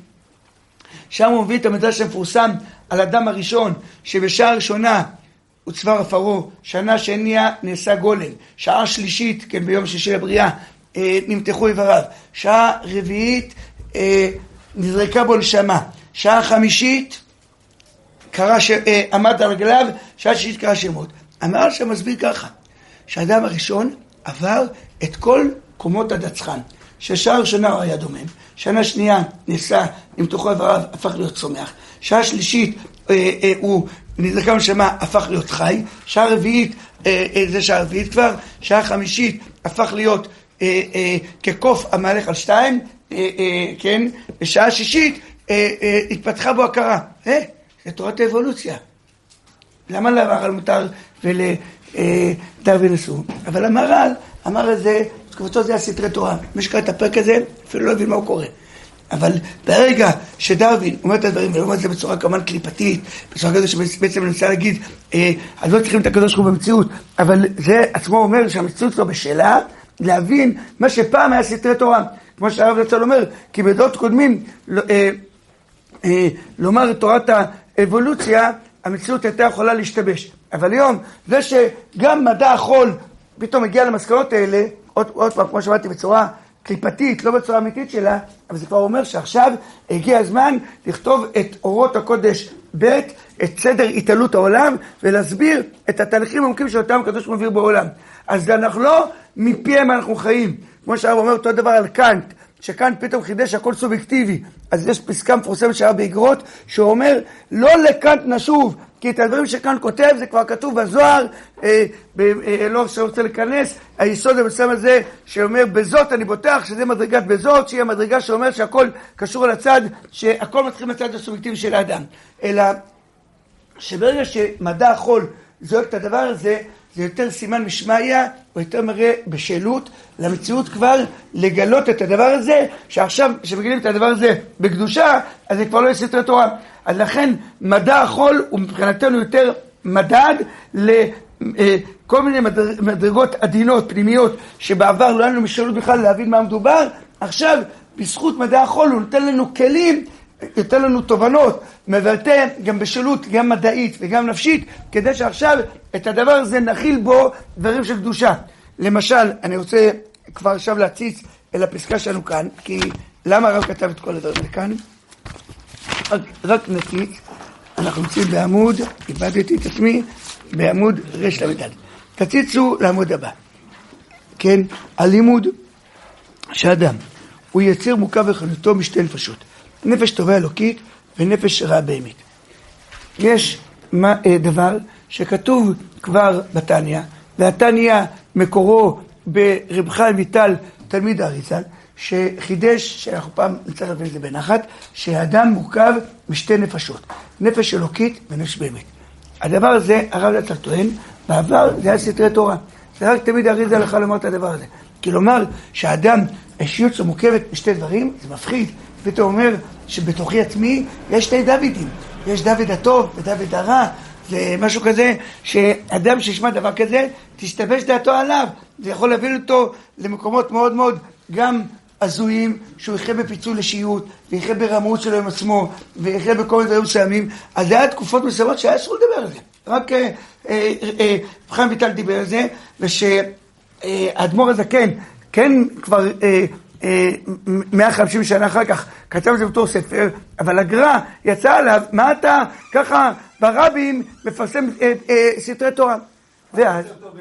שם הוא מביא את המדרש המפורסם על אדם הראשון, שבשעה הראשונה הוא צוואר עפרו, שנה שנייה נעשה גולם, שעה שלישית, כן, ביום שישי לבריאה, אה, נמתחו איבריו, שעה רביעית אה, נזרקה בו נשמה, שעה חמישית קרא ש... אה, עמד על רגליו, שעה שישית קרא שמות. המהר"ל שם מסביר ככה, שהאדם הראשון עבר את כל קומות הדצחן, ששעה ראשונה הוא היה דומם, שנה שנייה נעשה, נמתחו איבריו, הפך להיות צומח, שעה שלישית אה, אה, הוא נזרקה בנשמה, הפך להיות חי, שעה רביעית, אה, אה, זה שעה רביעית כבר, שעה חמישית הפך להיות אה, אה, כקוף המהלך על שתיים, אה, אה, כן, בשעה שישית, אה, אה, התפתחה בו הכרה. אה, זה תורת האבולוציה. למה למהר"ל מותר ולדרווין אסור? אבל המהר"ל אמר את זה, תקופתו זה הסתרי תורה. מי שקרא את הפרק הזה, אפילו לא הבין מה הוא קורא. אבל ברגע שדרווין אומר את הדברים, ולא אומר את זה בצורה כמובן קליפתית, בצורה כזו שבעצם אני רוצה להגיד, אה, אז לא צריכים את הקדוש ברוך הוא במציאות, אבל זה עצמו אומר שהמציאות לא בשאלה, להבין מה שפעם היה סתרי תורה. כמו שהרב זצ"ל אומר, כי בדעות קודמים, אה, אה, לומר את תורת האבולוציה, המציאות הייתה יכולה להשתבש. אבל היום, זה שגם מדע החול פתאום הגיע למסקנות האלה, עוד, עוד פעם, כמו שאמרתי, בצורה קליפתית, לא בצורה אמיתית שלה, אבל זה כבר אומר שעכשיו הגיע הזמן לכתוב את אורות הקודש ב', את סדר התעלות העולם, ולהסביר את התהליכים העמוקים שאותם הקדוש מביא בעולם. אז אנחנו לא מפיהם אנחנו חיים. כמו שהרב אומר אותו דבר על קאנט, שקאנט פתאום חידש הכל סובייקטיבי. אז יש פסקה מפורסמת שהרב באגרות, שהוא אומר, לא לקאנט נשוב, כי את הדברים שקאנט כותב, זה כבר כתוב בזוהר, אה, ב, אה, לא שרוצה להיכנס, היסוד המסוים הזה, שאומר, בזאת אני בוטח, שזה מדרגת בזאת, שהיא המדרגה שאומר שהכל קשור לצד, שהכל מתחיל לצד הסובייקטיבי של האדם. אלא, שברגע שמדע החול זוהק את הדבר הזה, זה יותר סימן משמעיה, או יותר מראה בשאלות, למציאות כבר לגלות את הדבר הזה, שעכשיו, כשמגילים את הדבר הזה בקדושה, אז זה כבר לא יסתרי תורה. אז לכן, מדע החול הוא מבחינתנו יותר מדד לכל מיני מדרגות עדינות, פנימיות, שבעבר לא היה לנו משאלות בכלל להבין מה מדובר, עכשיו, בזכות מדע החול הוא נותן לנו כלים, יותר לנו תובנות, מבטא גם בשאלות, גם מדעית וגם נפשית, כדי שעכשיו את הדבר הזה נכיל בו דברים של קדושה. למשל, אני רוצה כבר עכשיו להציץ אל הפסקה שלנו כאן, כי למה הרב כתב את כל הדברים לכאן? רק, רק נציץ, אנחנו נמצאים בעמוד, איבדתי את עצמי, בעמוד רש למדד. תציצו לעמוד הבא. כן, הלימוד שאדם הוא יציר מורכב וחנותו משתי נפשות. נפש טובה אלוקית ונפש רעה בהמית. יש דבר שכתוב כבר בתניא, והתניא מקורו ברב חיים ויטל תלמיד האריז"ל, שחידש, שאנחנו פעם נצטרך להבין את זה בנחת, שהאדם מורכב משתי נפשות, נפש אלוקית ונפש בהמית. הדבר הזה, הרב זצ"ל טוען, בעבר זה היה סתרי תורה. זה רק תלמיד האריז"ל יכול לומר את הדבר הזה. כלומר, שהאדם, האישיות שלו מורכבת משתי דברים, זה מפחיד. פתאום אומר שבתוכי עצמי יש שתי דוידים, יש דוד הטוב ודוד הרע, זה משהו כזה שאדם שישמע דבר כזה, תשתבש דעתו עליו, זה יכול להביא אותו למקומות מאוד מאוד גם הזויים, שהוא יחיה בפיצול אישיות, ויחיה ברמאות שלו עם עצמו, ויחיה בכל מיני דברים מסוימים. אז זה היה תקופות מסוימות שהיה אסור לדבר על זה. רק רב חיים ויטל דיבר על זה, ושהאדמו"ר הזקן, כן כבר מאה וחמישים שנה אחר כך כתב את זה בתור ספר, אבל הגר"א יצא עליו, מה אתה ככה ברבים מפרסם סתרי תורה? ואז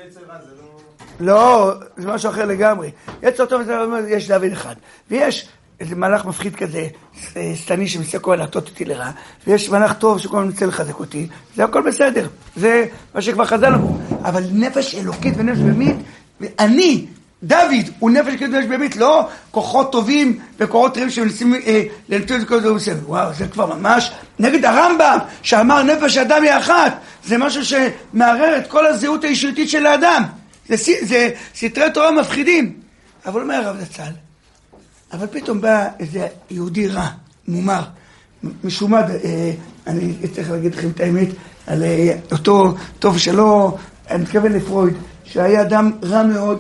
לא, זה משהו אחר לגמרי. יצר טוב, יש דוד אחד, ויש איזה מלאך מפחיד כזה, סתני שמנסה כל להטות אותי לרע, ויש מלאך טוב שכל הזמן מנסה לחזק אותי, זה הכל בסדר, זה מה שכבר חז"ל אמרו. אבל נפש אלוקית ונפש בהמית, אני דוד הוא נפש קדוש באמת, לא כוחות טובים וכוחות רעים שמנסים לנטול את כל זה ובסדר. וואו, זה כבר ממש נגד הרמב"ם שאמר נפש האדם היא אחת. זה משהו שמערער את כל הזהות האישיותית של האדם. זה, זה סתרי תורה מפחידים. אבל אומר הרב זצ"ל, אבל פתאום בא איזה יהודי רע, מומר, משומד, אה, אני צריך להגיד לכם את האמת, על אה, אותו טוב שלא, אני מתכוון לפרויד, שהיה אדם רע מאוד,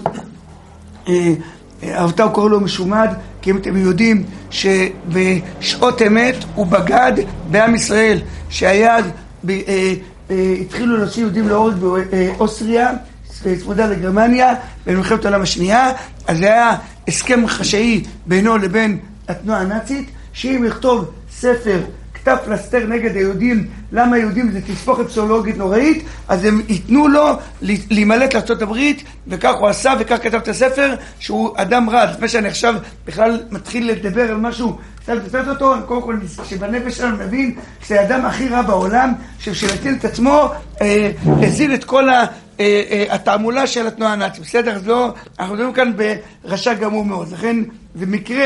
אבטה הוא קורא לו משומד, כי אם אתם יודעים שבשעות אמת הוא בגד בעם ישראל, שהיה, התחילו להוציא יהודים להורג באוסטריה, צמודה לגרמניה, במלחמת העולם השנייה, אז זה היה הסכם חשאי בינו לבין התנועה הנאצית, שאם יכתוב ספר כתב פלסטר נגד היהודים, למה היהודים זה תספוכת פסיכולוגית נוראית, אז הם ייתנו לו להימלט לארצות הברית, וכך הוא עשה, וכך כתב את הספר, שהוא אדם רע. לפני שאני עכשיו בכלל מתחיל לדבר על משהו, קצת לצאת אותו, קודם כל שבנפש שלנו מבין, שזה האדם הכי רע בעולם, שבשלטין את עצמו, אה, הזיל את כל ה... התעמולה של התנועה הנאצית. בסדר? אז לא, אנחנו מדברים כאן ברשע גמור מאוד. לכן זה מקרה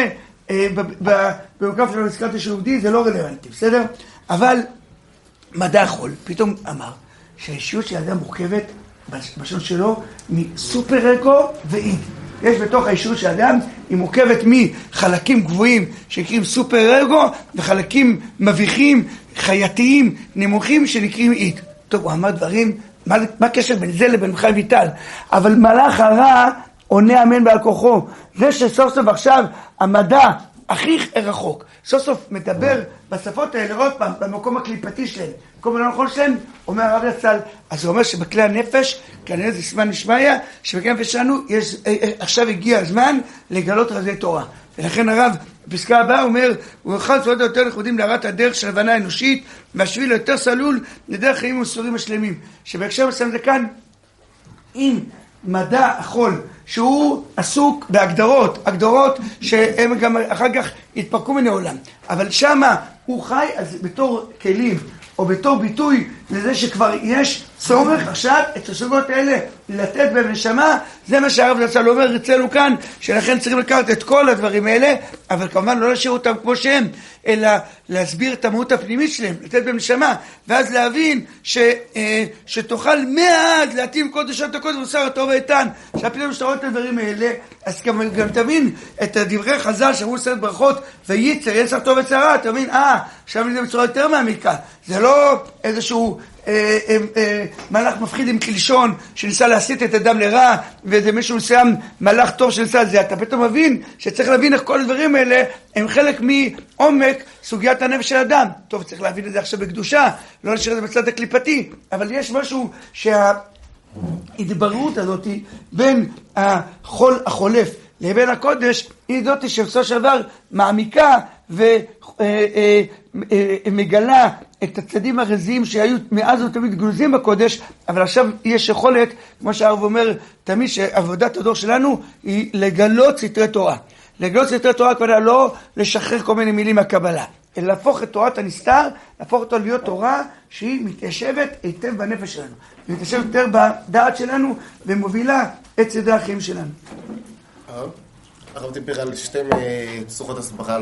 במוקף שלו הזכרתי שיהודי, זה לא רלוונטי, בסדר? אבל מדע החול פתאום אמר שהאישיות של האדם מורכבת בשון שלו מסופר אגו ואיד. יש בתוך האישיות של האדם, היא מורכבת מחלקים גבוהים שנקראים סופר אגו וחלקים מביכים, חייתיים, נמוכים שנקראים איד. טוב, הוא אמר דברים, מה, מה הקשר בין זה לבין חיים ויטל? אבל מלאך הרע עונה אמן בעל כוחו. זה שסוף סוף עכשיו המדע הכי רחוק, סוף סוף מדבר בשפות האלה עוד פעם, במקום הקליפתי שלהם, במקום הלא נכון שלהם, אומר הרב יצל, אז הוא אומר שבכלי הנפש, כנראה זה סימן נשמעיה, שבכלי הנפש שלנו יש, עכשיו הגיע הזמן לגלות רזי תורה. ולכן הרב, בפסקה הבאה אומר, הוא אחד סודות יותר לכבודים להראות הדרך של הבנה האנושית, והשביל יותר סלול לדרך חיים ומסורים השלמים. שבהקשר מסוים זה כאן, אם מדע החול, שהוא עסוק בהגדרות, הגדרות שהם גם אחר כך התפרקו מן העולם. אבל שמה הוא חי אז בתור כלים, או בתור ביטוי לזה שכבר יש צורך עכשיו את הסוגות האלה לתת בנשמה. זה מה שהרב זצ"ל אומר אצלנו כאן, שלכן צריכים לקחת את כל הדברים האלה, אבל כמובן לא להשאיר אותם כמו שהם, אלא להסביר את המהות הפנימית שלהם, לתת בנשמה, ואז להבין ש, אה, שתוכל מעט להתאים כל דשת הקודש ומוסר הטוב האיתן, שהפתאום שאתה רואה את הדברים האלה, אז גם, גם תבין את דברי חז"ל שאמרו סרט ברכות, וייצר, יצר טוב וצרה, אתה מבין, אה, עכשיו זה בצורה יותר מעמיקה, זה לא איזשהו אה, אה, אה, מלאך מפחיד עם קלשון שניסה להסיט את אדם לרע, וזה מישהו מסוים מלאך טוב שניסה את זה. אתה פתאום מבין שצריך להבין איך כל הדברים האלה הם חלק מעומק סוגיית הנפש של אדם. טוב, צריך להבין את זה עכשיו בקדושה, לא להשאיר את זה בצד הקליפתי, אבל יש משהו שההתבררות הזאת בין החול החולף לבין הקודש היא זאת שבסופו של דבר מעמיקה ומגלה את הצדים הרזיים שהיו מאז ותמיד גנוזים בקודש, אבל עכשיו יש יכולת, כמו שהרב אומר תמיד, שעבודת הדור שלנו היא לגלות סתרי תורה. לגלות סתרי תורה כבר לא לשחרר כל מיני מילים מהקבלה, אלא להפוך את תורת הנסתר, להפוך אותו להיות תורה שהיא מתיישבת היטב בנפש שלנו, מתיישבת יותר בדעת שלנו ומובילה את סדרי החיים שלנו. הרב דיבר על שתי צורות הסברה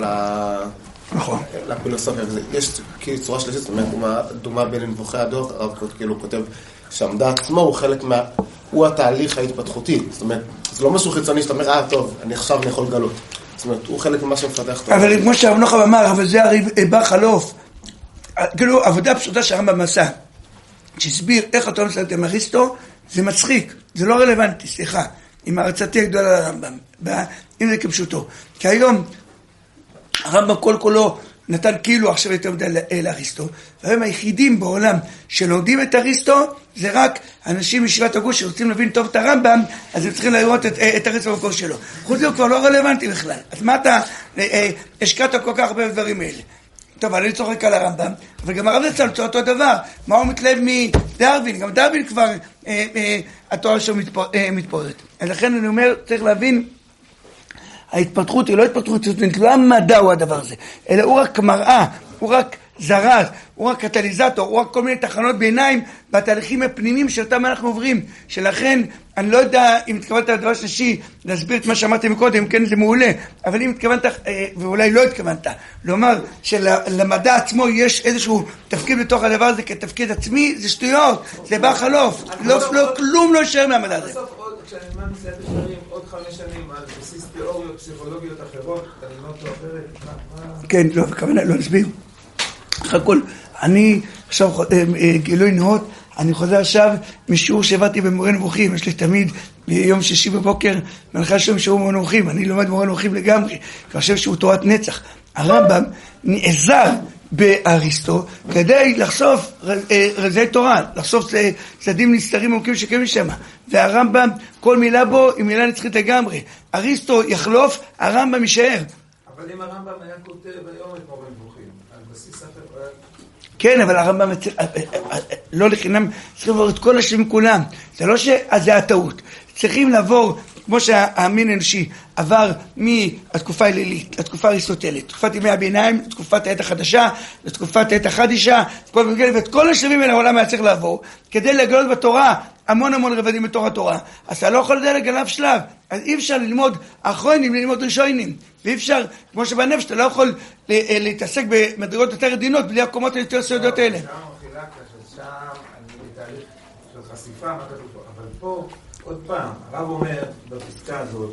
לפילוסופיה, יש כאילו צורה שלישית, זאת אומרת, דומה בין נבוכי הדור, הרב כאילו כותב שהמדע עצמו הוא חלק מה, הוא התהליך ההתפתחותי, זאת אומרת, זה לא משהו חיצוני שאתה אומר, אה, טוב, אני עכשיו אני יכול לגלות, זאת אומרת, הוא חלק ממה שמפתח טוב. אבל כמו שהרב נוחם אמר, אבל זה הרי בר חלוף, כאילו, עבודה פשוטה שהרמב"ם עשה, שהסביר איך אותו מסלתם אריסטו, זה מצחיק, זה לא רלוונטי, סליחה, עם הרצתי הגדולה לרמב"ם, אם זה כפשוטו. כי היום הרמב"ם כל כולו נתן כאילו עכשיו יותר מדי לאריסטו, והיום היחידים בעולם שלומדים את אריסטו זה רק אנשים מישיבת הגוש שרוצים להבין טוב את הרמב"ם, אז הם צריכים לראות את, את אריסטו במקור שלו. חוץ זה הוא כבר לא רלוונטי בכלל. אז מה אתה השקעת כל כך הרבה דברים האלה? טוב, אני צוחק על הרמב"ם, אבל גם הרב זצ"ל צועק אותו דבר. מה הוא מתלהב מדרווין? גם דרווין כבר אה, אה, התורה שלו מתפור, אה, מתפוררת. אז לכן אני אומר, צריך להבין, ההתפתחות היא לא התפתחות, לא המדע הוא הדבר הזה, אלא הוא רק מראה, הוא רק זרז, הוא רק קטליזטור, הוא רק כל מיני תחנות ביניים בתהליכים הפנימיים שאותם אנחנו עוברים. שלכן, אני לא יודע אם התכוונת לדבר שלישי להסביר את מה שאמרתי מקודם, כן זה מעולה, אבל אם התכוונת, ואולי לא התכוונת, לומר שלמדע עצמו יש איזשהו תפקיד בתוך הדבר הזה כתפקיד עצמי, זה שטויות, זה בא חלוף, לא, כלום לא יישאר מהמדע הזה. בסוף עוד, כשאני אומר מסייעת השנים, עוד חמש שנים על בסיס תיאוריות פסיכולוגיות אחרות, אני לא אותו אחרת, כן, לא, בכוונה, לא נסביר. אחר כל, אני עכשיו גילוי נאות, אני חוזר עכשיו משיעור שהבאתי במורה נבוכים, יש לי תמיד ביום שישי בבוקר מלכה שם שיעור מורה נבוכים, אני לומד מורה נבוכים לגמרי, אני חושב שהוא תורת נצח. הרמב"ם נעזר באריסטו כדי לחשוף רזי תורה, לחשוף צדדים נסתרים עמוקים שקיימים שם, והרמב"ם כל מילה בו היא מילה נצחית לגמרי. אריסטו יחלוף, הרמב"ם יישאר. אבל אם הרמב"ם היה כותב היום את מורה נבוכים על בסיס אחר, כן, אבל הרמב"ם לא לחינם צריכים לעבור את כל השם כולם. זה לא שזה הטעות. צריכים לעבור, כמו שהאמין האנושי עבר מהתקופה הלילית לתקופה האריסטוטלית, תקופת ימי הביניים, לתקופת העת החדשה, לתקופת העת החדישה, ואת כל השלבים בין העולם היה צריך לעבור, כדי לגלות בתורה המון המון רבדים בתוך התורה, אז אתה לא יכול לדלג עליו שלב, אז אי אפשר ללמוד אחרונים, ללמוד ראשונים, ואי אפשר, כמו שבנפש, אתה לא יכול להתעסק במדרגות יותר עדינות, בלי הקומות היותר סודות האלה. שם חילקת, ששם אני בתהליך של חשיפה, מה כתוב פה, אבל פה, עוד פעם, הרב אומר בפסקה הזאת,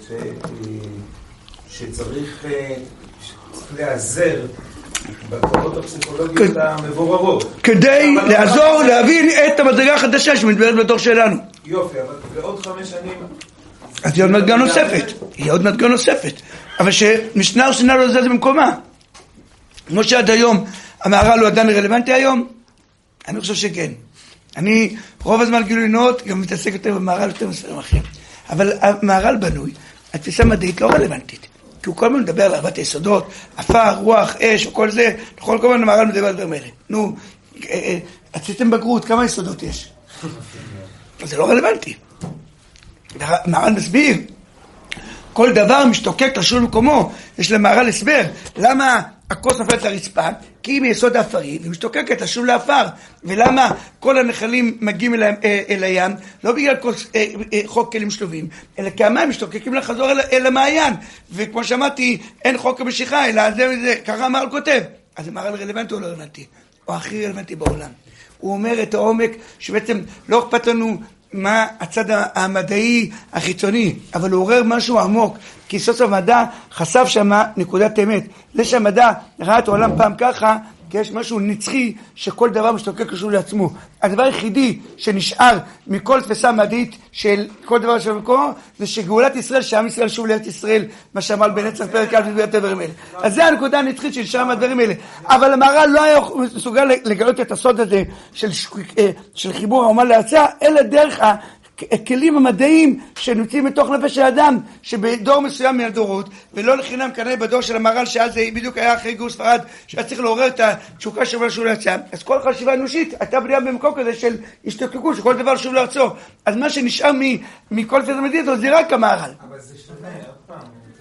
שצריך להיעזר בתורות הפסיכולוגיות המבוררות. כדי לעזור, להבין את המדרגה החדשה שמתבהרת בתור שלנו. יופי, אבל בעוד חמש שנים... אז היא עוד מדרגה נוספת. היא עוד מדרגה נוספת. אבל שמשנה ושנה לא זז במקומה. כמו שעד היום, המהר"ל הוא עדיין רלוונטי היום? אני חושב שכן. אני רוב הזמן גילוי נאות, גם מתעסק יותר במהר"ל יותר מספרים אחרים. אבל המהר"ל בנוי, התפיסה מדעית לא רלוונטית. כי הוא כל הזמן מדבר על ארבעת היסודות, עפר, רוח, אש וכל זה, נכון, כל הזמן המהר"ל מדבר על דברים האלה. נו, עשיתם בגרות, כמה יסודות יש? זה לא רלוונטי. המהר"ל מסביר, כל דבר משתוקק לשול מקומו, יש למהר"ל הסבר, למה הכוס נופלת לרצפה? כי היא מיסוד האפרים, היא משתוקקת לשול לאפר, ולמה כל הנחלים מגיעים אל, אל הים, לא בגלל כוס, אה, אה, חוק כלים שלובים, אלא כי המים משתוקקים לחזור אל, אל המעיין, וכמו שאמרתי, אין חוק המשיכה, אלא זה וזה, ככה המהר"ל כותב. אז המהר"ל רלוונטי או לא רלוונטי? או הכי רלוונטי בעולם. הוא אומר את העומק, שבעצם לא אכפת לנו מה הצד המדעי החיצוני, אבל הוא עורר משהו עמוק, כי סוף המדע חשף שמה נקודת אמת. זה שהמדע ראה את העולם פעם ככה, כי יש משהו נצחי שכל דבר משתוקק קשור לעצמו. הדבר היחידי שנשאר מכל תפיסה מדעית של כל דבר של מקום, זה שגאולת ישראל, שעם ישראל שוב לארץ ישראל, מה שאמר בנצח פרק א' בביאת הדברים האלה. אז זה הנקודה הנצחית שנשארה מהדברים האלה. אבל המהר"ל לא היה מסוגל לגלות את הסוד הזה של, של חיבור האומה לארצה, אלא דרך ה... הכלים המדעיים שנמצאים בתוך נפש האדם, שבדור מסוים מהדורות, ולא לחינם כנראה בדור של המהר"ל, שאז זה בדיוק היה אחרי גירוש ספרד, שהיה צריך לעורר את התשוקה שוב לשוב לארצם. אז כל חשיבה אנושית הייתה בנויה במקום כזה של השתוקקות, שכל דבר שוב לארצו. אז מה שנשאר מכל תפיסה מדעית זה רק המהר"ל. אבל זה שונה, עוד פעם,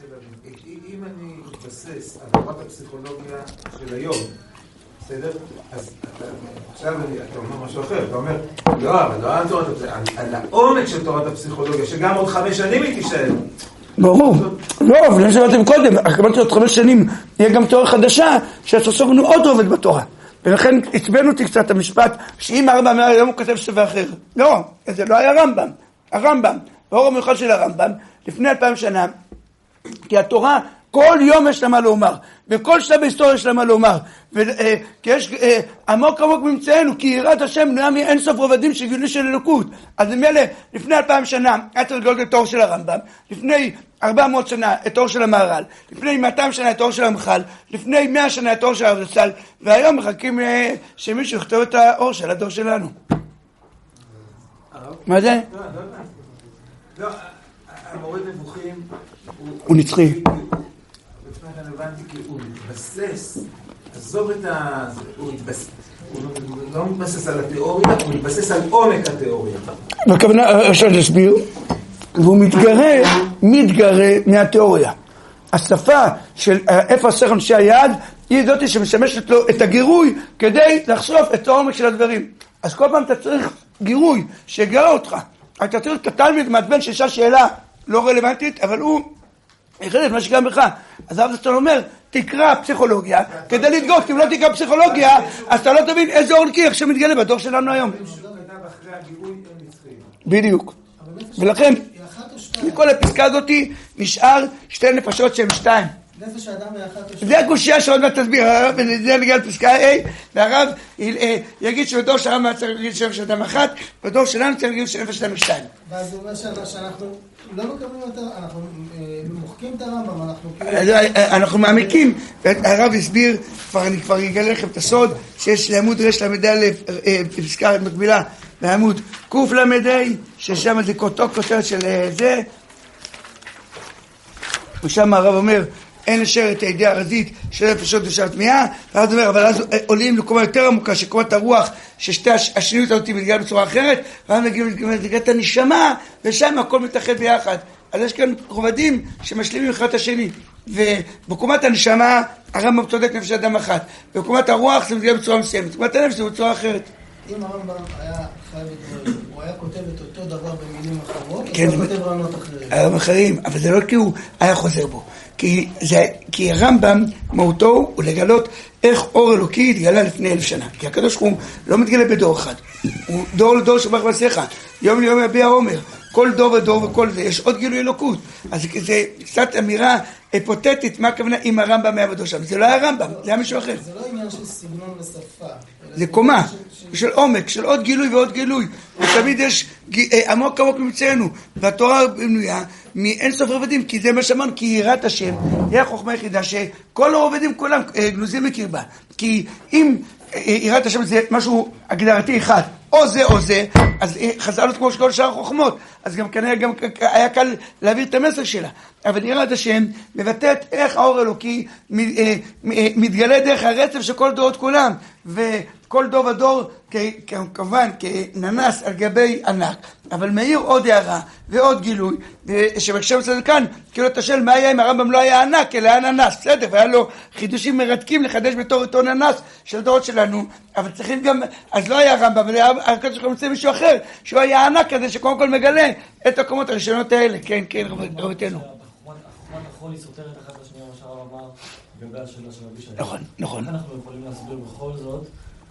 אם אני מתבסס על תורת הפסיכולוגיה של היום, בסדר? אז עכשיו אתה אומר משהו אחר, אתה אומר, לא, אבל לא על תורת הפסיכולוגיה, על העומק של תורת הפסיכולוגיה, שגם עוד חמש שנים היא תישאר. ברור. לא, אבל אני שמעתם קודם, אמרתי עוד חמש שנים, יהיה גם תורה חדשה, שהסוף לנו עוד עובד בתורה. ולכן הצבנו אותי קצת המשפט, שאם הרמב"ם היום הוא כתב ספר אחר. לא, זה לא היה רמב"ם. הרמב"ם, באור המיוחד של הרמב"ם, לפני אלפיים שנה, כי התורה כל יום יש לה מה לומר, וכל שלב בהיסטוריה יש לה מה לומר, כי יש עמוק עמוק ממצאנו, כי יראת השם בנויה מאין סוף רבדים של גילוי של אלוקות. אז ממילא, לפני אלפיים שנה, היה צריך לגלות את האור של הרמב"ם, לפני ארבע מאות שנה את האור של המהר"ל, לפני מאתיים שנה את האור של המח"ל, לפני מאה שנה את האור של הרב זצ"ל, והיום מחכים שמישהו יכתוב את האור של הדור שלנו. מה זה? לא, המורה נבוכים הוא נצחי. הוא מתבסס, עזוב את ה... הוא לא מתבסס על התיאוריה, הוא מתבסס על עומק התיאוריה. בכוונה, אפשר להסביר, והוא מתגרה, מתגרה מהתיאוריה. השפה של איפה עשר אנשי היד, היא זאת שמשמשת לו את הגירוי, כדי לחשוף את העומק של הדברים. אז כל פעם אתה צריך גירוי, שיגרה אותך. אתה צריך את התלמיד מעצבן שישאל שאלה לא רלוונטית, אבל הוא... החלט מה שגם בך. אז הרב זצ"ל אומר, תקרא פסיכולוגיה כדי להתגאות, כי אם לא תקרא פסיכולוגיה, אז אתה לא תבין איזה אור נקי איך שמתגלה בדור שלנו היום. בדיוק. ולכן, מכל הפסקה הזאת נשאר שתי נפשות שהן שתיים. זה הקושייה שעוד מעט תסביר, הרב זה נגיע לפסקה A, והרב יגיד שבדור שלנו צריך להגיד שנפש אדם אחת, בדור שלנו צריך להגיד שנפש אדם שתיים. ואז הוא אומר שאנחנו לא מקבלים יותר, אנחנו מוחקים את הרמב"ם, אנחנו אנחנו מעמיקים, הרב הסביר, אני כבר אגלה לכם את הסוד, שיש לעמוד רש למד א' פסקה מקבילה, לעמוד קוף למד ה', ששם זה כותרת של זה, ושם הרב אומר, אין נשר את הידיעה הרזית של נפשות ושל התמיהה, ואז אומר, אבל אז עולים לקומה יותר עמוקה, שקומת הרוח, ששתי השניות הזאת מתגלה בצורה אחרת, ואז מגיעים לתגלה את הנשמה, ושם הכל מתאחד ביחד. אז יש כאן רובדים שמשלימים אחד את השני, ובקומת הנשמה, הרמב"ם צודק נפש אדם אחת, ובקומת הרוח זה מתגלה בצורה מסוימת, בקומת הנפש זה בצורה אחרת. אם הרמב"ם היה חי בדברים, הוא היה כותב את אותו דבר במילים אחרות, כן, או הוא כותב רעיונות אחרים? רעיונות אחרים, אבל זה לא כי הוא היה חוזר בו. כי, זה, כי הרמב"ם, מהותו הוא לגלות איך אור אלוקי התגלה לפני אלף שנה. כי הקדוש הוא לא מתגלה בדור אחד. הוא דור לדור שבח ועשיך. יום ליום יביע עומר. כל דור ודור וכל זה, יש עוד גילוי אלוקות. אז זה קצת אמירה היפותטית, מה הכוונה אם הרמב"ם היה בדור שם. זה לא היה הרמב"ם, זה היה מישהו אחר. זה לא עניין של סגנון ושפה. זה קומה, של עומק, של עוד גילוי ועוד גילוי. ותמיד יש עמוק עמוק ממצאנו. והתורה בנויה מאין סוף רבדים, כי זה מה שאמרנו, כי יראת השם, היא החוכמה היחידה שכל הרבדים כולם גנוזים בקרבה. כי אם יראת השם זה משהו הגדרתי אחד, או זה או זה, אז חז"לות כמו שכל שאר החוכמות, אז גם כנראה גם היה קל להעביר את המסר שלה. אבל יראת השם מבטאת איך האור אלוקי מתגלה דרך הרצף של כל דורות כולם, וכל דור ודור כמובן כננס על גבי ענק, אבל מאיר עוד הערה ועוד גילוי, שבקשר מצד כאן, כאילו אתה שואל מה היה אם הרמב"ם לא היה ענק, אלא היה ננס, בסדר, והיה לו חידושים מרתקים לחדש בתור אותו ננס של דורות שלנו, אבל צריכים גם, אז לא היה הרמב"ם, אבל היה הקדוש ברוך הוא מוצא מישהו אחר, שהוא היה ענק כזה שקודם כל מגלה את הקומות הראשונות האלה. כן, כן, רבותינו. החוכמת החול היא סותרת אחת לשנייה, מה שהרב אמר, לגבי השאלה של אבישי. נכון, נכון. אנחנו יכולים להסביר בכל זאת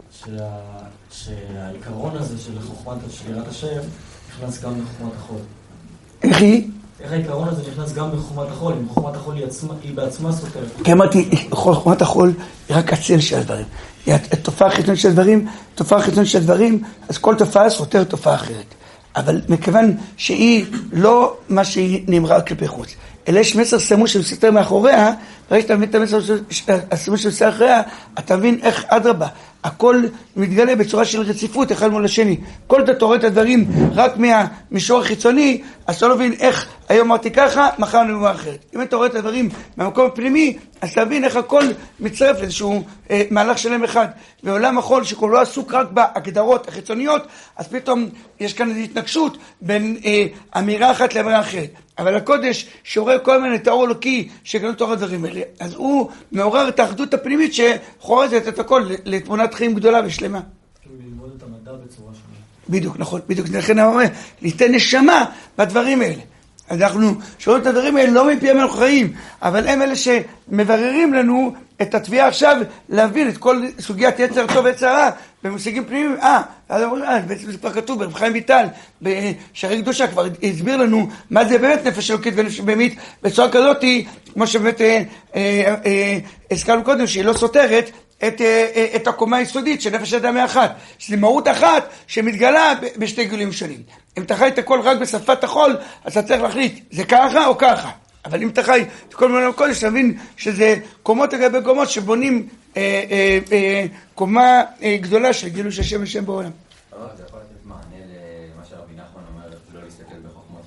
שהעיקרון הזה של חוכמת, של יראת השם, נכנס גם לחוכמת החול. איך היא? איך העיקרון הזה נכנס גם בחוכמת החול? אם חוכמת החול היא בעצמה סותרת. כי אמרתי, חוכמת החול היא רק הצל של הדברים. התופעה החיצונית של הדברים, תופעה החיצונית של הדברים, אז כל תופעה סותרת תופעה אחרת. אבל מכיוון שהיא לא מה שהיא נאמרה כלפי חוץ, אלא יש מסר סמוי שמסתתר מאחוריה, ברגע שאתה מבין את המסר הסמוי שמסתתר מאחוריה, אתה מבין איך אדרבה, הכל מתגלה בצורה של רציפות אחד מול השני. כל אתה תורא את הדברים רק מהמישור החיצוני, אז אתה לא מבין איך היום אמרתי ככה, מחר אני אומר אחרת. אם אתה תורא את הדברים מהמקום הפנימי, אז אתה מבין איך הכל מצטרף לאיזשהו אה, מהלך שלם אחד. ועולם החול שכולו עסוק רק בהגדרות החיצוניות, אז פתאום יש כאן איזו התנגשות בין אה, אמירה אחת לאמירה אחרת. אבל הקודש שעורר כל מיני את האור אלוקי שגלו תוך הדברים האלה, אז הוא מעורר את האחדות הפנימית שחורזת את הכל לתמונת חיים גדולה ושלמה. כאילו ללמוד את המדע בצורה שונה. בדיוק, נכון, בדיוק, לכן אני אומר, ליתן נשמה בדברים האלה. אנחנו שואלים את הדברים האלה לא מפיהם אנחנו חיים, אבל הם אלה שמבררים לנו את התביעה עכשיו להבין את כל סוגיית יצר טוב ויצר רע במושגים פנימיים. אה, אז אומרים, אה, בעצם זה כבר כתוב ברב חיים ויטל, בשערי קדושה כבר הסביר לנו מה זה באמת נפש אלוקית ונפש בהמית בצורה כזאת, כמו שבאמת אה, אה, אה, הזכרנו קודם, שהיא לא סותרת את, אה, את הקומה היסודית של נפש אדם מאחת, שזו מהות אחת שמתגלה בשתי גילויים שונים. אם אתה חי את הכל רק בשפת החול, אז אתה צריך להחליט, זה ככה או ככה. אבל אם אתה חי את כל מיני קודש, אתה מבין שזה קומות לגבי קומות שבונים אה, אה, אה, קומה אה, גדולה של גילוי של שם ושם בעולם. אבל זה יכול לתת מענה למה שהרבי נחמן אומר, לא להסתכל בחוכמות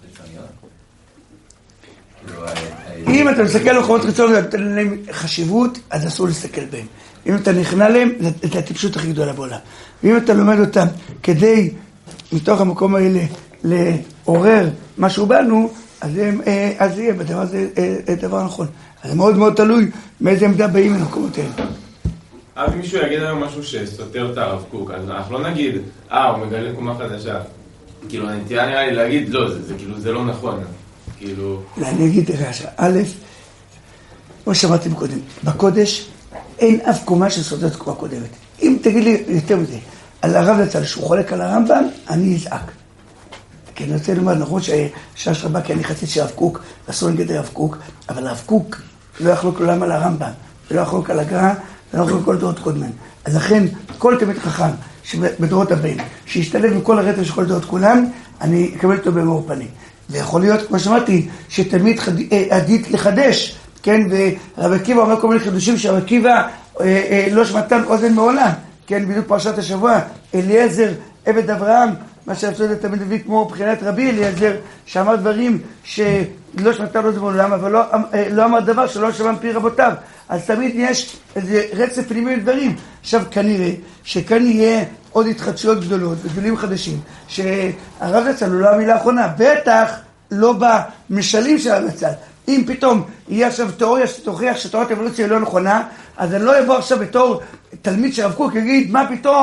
חיצוניות? אם אתה מסתכל על חוכמות חיצוניות ואתה נותן להם חשיבות, אז אסור להסתכל בהם. אם אתה נכנע להם, זה הטיפשות הכי גדולה בעולם. ואם אתה לומד אותם כדי, מתוך המקום האלה, לעורר משהו בנו, אז זה יהיה בדבר הזה דבר נכון. אז זה מאוד מאוד תלוי מאיזה עמדה באים למקומות האלה. אז אם מישהו יגיד היום משהו שסותר את הרב קוק, אז אנחנו לא נגיד, אה, הוא מגלה קומה חדשה. כאילו, הנטייה נראה לי להגיד, לא, זה כאילו, זה לא נכון. כאילו... אני אגיד לך, א', כמו שאמרתי קודם, בקודש אין אף קומה שסותרת קומה קודמת. אם תגיד לי יותר מזה, על הרב לצל שהוא חולק על הרמב"ם, אני אזעק. כי אני רוצה לומר, נכון ששש רבה, כי אני חצי של הרב קוק, אסור נגד הרב קוק, אבל הרב קוק לא יחלוק לעולם על הרמב"ם, ולא יחלוק על הגר"א, ולא יחלוק על כל דורות קודמן. אז לכן, כל תלמיד חכם שבדורות הבאים, שישתלב עם כל הרצף של כל דורות כולם, אני אקבל אותו במאור פנים. ויכול להיות, כמו שאמרתי, שתלמיד עדיף לחדש, כן, ורב עקיבא אומר כל מיני חידושים שרב עקיבא לא שמעתם אוזן מעולם, כן, בדיוק פרשת השבוע, אליעזר עבד אברהם, מה שרצו זה תמיד הביא כמו בחינת רבי אליעזר, שאמר דברים שלא שמעתם אוזן מעולם, אבל לא, לא אמר דבר שלא שמע מפי רבותיו. אז תמיד יש איזה רצף פנימי לדברים. עכשיו כנראה שכאן יהיה עוד התחדשויות גדולות וגדולים חדשים, שהרב זצ"ל הוא לא המילה האחרונה, בטח לא במשלים של הרב זצ"ל. אם פתאום יהיה עכשיו תיאוריה שתוכיח שתורת האבולוציה היא לא נכונה, אז אני לא אבוא עכשיו בתור תלמיד של הרב קוק, יגיד מה פתאום,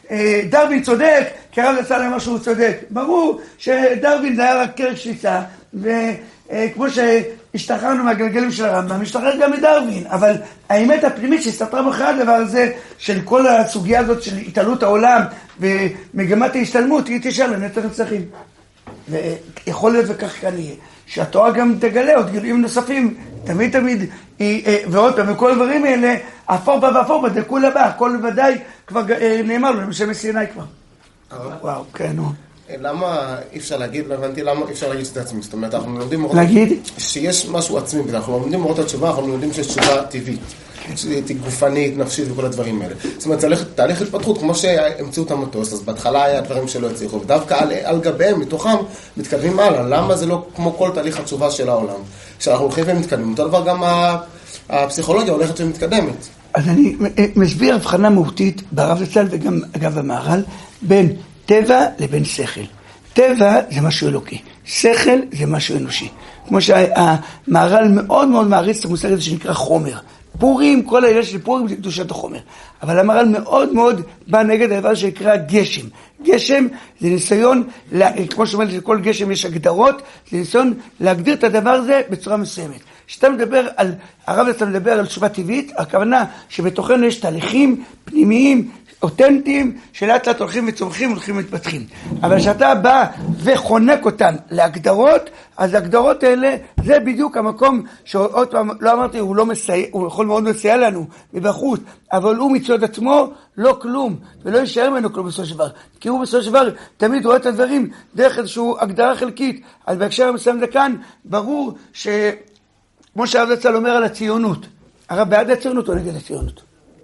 דרווין צודק, כי הרב יצא להם משהו צודק. ברור שדרווין זה היה רק קרק שליטה, וכמו שהשתחררנו מהגלגלים של הרמב"ם, השתחרר גם מדרווין, אבל האמת הפנימית שהסתתרה מאחורי הדבר הזה, של כל הסוגיה הזאת של התעלות העולם ומגמת ההשתלמות, היא תשאר לנצח נצחים. ויכול להיות וכך כאן יהיה. שהתורה גם תגלה עוד גילויים נוספים, תמיד תמיד, ועוד פעם, וכל הדברים האלה, אפור בה ואפור בה, דקול הבא, הכל ודאי כבר נאמר לו, למשל מסיני כבר. וואו, כן, נו. למה אי אפשר להגיד, לא הבנתי, למה אי אפשר להגיד שזה עצמי? זאת אומרת, אנחנו לומדים להגיד? שיש משהו עצמי, אנחנו לומדים מורות התשובה, אנחנו לומדים שיש תשובה טבעית, גופנית, נפשית וכל הדברים האלה. זאת אומרת, תהליך התפתחות, כמו שהמציאו את המטוס, אז בהתחלה היה דברים שלא הצליחו, ודווקא על גביהם, מתוכם, מתקדמים הלאה. למה זה לא כמו כל תהליך התשובה של העולם? כשאנחנו הולכים ומתקדמים, אותו דבר גם הפסיכולוגיה הולכת ומתקדמת. אז אני מסביר הבחנה מהותית ברב זצ"ל וגם אגב המהר"ל, בין טבע לבין שכל. טבע זה משהו אלוקי, שכל זה משהו אנושי. כמו שהמהר"ל מאוד מאוד מעריץ את המושג הזה שנקרא חומר. פורים, כל העניין של פורים זה קדושת החומר. אבל המהר"ל מאוד מאוד בא נגד הדבר שנקרא גשם. גשם זה ניסיון, כמו שאומרת לכל גשם יש הגדרות, זה ניסיון להגדיר את הדבר הזה בצורה מסוימת. כשאתה מדבר על, הרב אתה מדבר על תשובה טבעית, הכוונה שבתוכנו יש תהליכים פנימיים, אותנטיים, שלאט לאט הולכים וצומחים, הולכים ומתפתחים. אבל כשאתה בא וחונק אותם להגדרות, אז ההגדרות האלה, זה בדיוק המקום שעוד פעם, לא אמרתי, הוא לא מסייע, הוא יכול מאוד מסייע לנו מבחוץ, אבל הוא מצד עצמו לא כלום, ולא יישאר ממנו כלום בסופו של דבר. כי הוא בסופו של דבר תמיד רואה את הדברים דרך איזושהי הגדרה חלקית. אז בהקשר המסוים זה כאן, ברור ש... כמו שהרב זצ"ל אומר על הציונות, הרב בעד הציונות או נגד הציונות?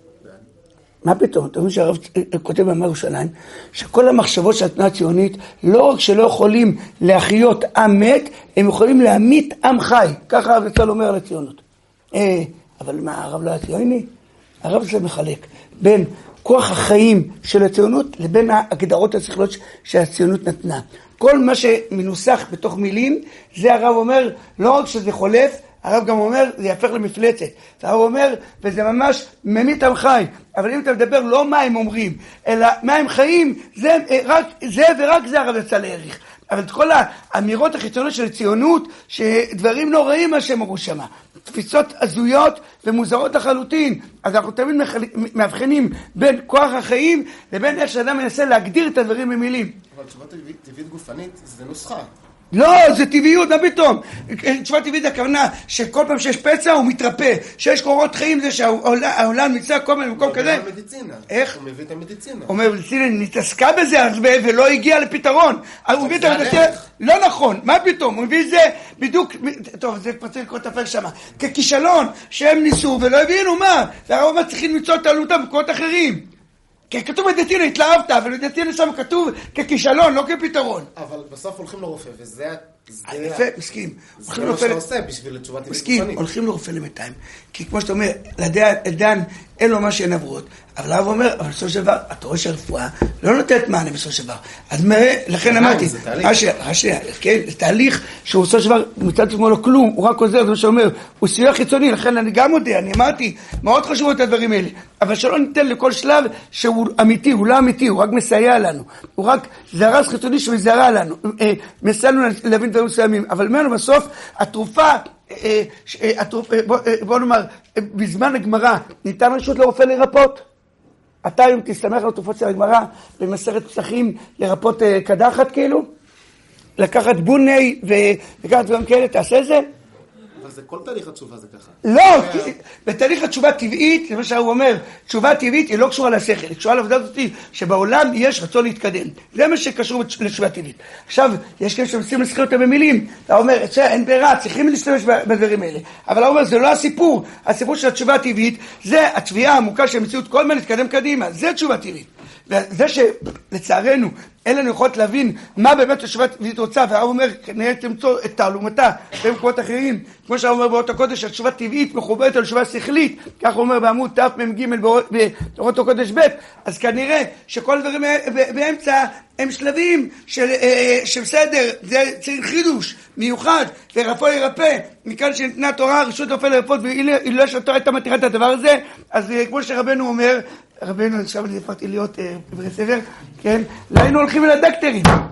מה פתאום? אתה מבין שהרב כותב במאמר ירושלים, שכל המחשבות של התנועה הציונית, לא רק שלא יכולים להחיות עם מת, הם יכולים להמית עם חי. ככה הרב זצ"ל אומר על הציונות. אה, אבל מה, הרב לא הציוני? הרב זצ"ל מחלק בין כוח החיים של הציונות לבין ההגדרות השכליות שהציונות נתנה. כל מה שמנוסח בתוך מילים, זה הרב אומר, לא רק שזה חולף, הרב גם אומר, זה יהפך למפלצת. הרב אומר, וזה ממש ממית עם חי. אבל אם אתה מדבר לא מה הם אומרים, אלא מה הם חיים, זה, רק, זה ורק זה הרב יצא לערך. אבל את כל האמירות החיצוניות של הציונות, שדברים נוראים מה שהם אמרו שמה. תפיסות הזויות ומוזרות לחלוטין. אז אנחנו תמיד מאבחנים בין כוח החיים לבין איך שאדם מנסה להגדיר את הדברים במילים. אבל תשובה טבעית גופנית זה נוסחה. לא, זה טבעיות, מה פתאום? תשובה טבעית זה הכוונה שכל פעם שיש פצע הוא מתרפא, שיש קורות חיים זה שהעולם נמצא כל מיני מקום כזה. הוא מביא את המדיצינה. איך? הוא מביא את המדיצינה. הוא מביא את המדיצינה, נתעסקה בזה הרבה ולא הגיע לפתרון. הוא מביא את המדיצינה, לא נכון, מה פתאום? הוא מביא את זה בדיוק, טוב, זה כבר צריך לקרוא את הפרק שמה, ככישלון שהם ניסו ולא הבינו מה, והרוב צריכים למצוא את העלותם במקומות אחרים. כי כתוב בדתינה, התלהבת, אבל בדתינה שם כתוב ככישלון, לא כפתרון. אבל בסוף הולכים לרופא, וזה... יפה, מסכים. זה מה שאתה עושה בשביל לתשובה טבעית גופנית. מסכים, הולכים לרופא למתיים. כי כמו שאתה אומר, לדן אין לו מה שאין עברות. אבל הרב אומר, אבל בסופו של דבר, אתה רואה שהרפואה לא נותנת מענה בסופו של דבר. אז לכן אמרתי, זה תהליך שהוא בסופו של דבר, מצד עצמו לא כלום, הוא רק עוזר, זה מה שאומר, הוא סיוע חיצוני, לכן אני גם יודע, אני אמרתי, מאוד חשוב את הדברים האלה. אבל שלא ניתן לכל שלב שהוא אמיתי, הוא לא אמיתי, הוא רק מסייע לנו. הוא רק זרז חיצוני שהוא זרע לנו. מסייע לנו להבין דברים מסוימים. אבל ממנו בסוף, התרופה, בוא נאמר, בזמן הגמרא, ניתן רשות לרופא לרפות. אתה היום תסתמך על התרופות של הגמרא, במסכת פסחים לרפות קדחת כאילו, לקחת בוני ולקחת דברים כאלה, תעשה את זה? אבל זה כל תהליך התשובה זה ככה. לא, בתהליך התשובה טבעית, זה מה שהוא אומר, תשובה טבעית היא לא קשורה לשכל, היא קשורה לעבודה הזאת שבעולם יש רצון להתקדם. זה מה שקשור לתשובה טבעית. עכשיו, יש כאלה שמנסים להזכיר אותה במילים, אתה אומר, אין ברירה, צריכים להשתמש בדברים האלה. אבל הוא אומר, זה לא הסיפור. הסיפור של התשובה הטבעית, זה התביעה העמוקה של המציאות, כל מה להתקדם קדימה, זה תשובה טבעית. וזה שלצערנו אין לנו יכולת להבין מה באמת התשובה הטבעית רוצה, והרב אומר, כנראה תמצוא את תעלומתה במקומות אחרים, כמו שהוא אומר באות הקודש, התשובה טבעית מחוברת על תשובה שכלית, כך הוא אומר בעמוד ת' מ"ג באורות הקודש ב', אז כנראה שכל הדברים באמצע הם שלבים של, של סדר, זה צריך חידוש מיוחד, ורפוא ירפא, מכאן שניתנה התורה, רשות רפוא לרפות, ואילו יש התורה הייתה מתירה את הדבר הזה, אז כמו שרבנו אומר, רבנו, עכשיו אני הפכתי להיות בבית ספר, כן? לא היינו הולכים אל הדקטרים.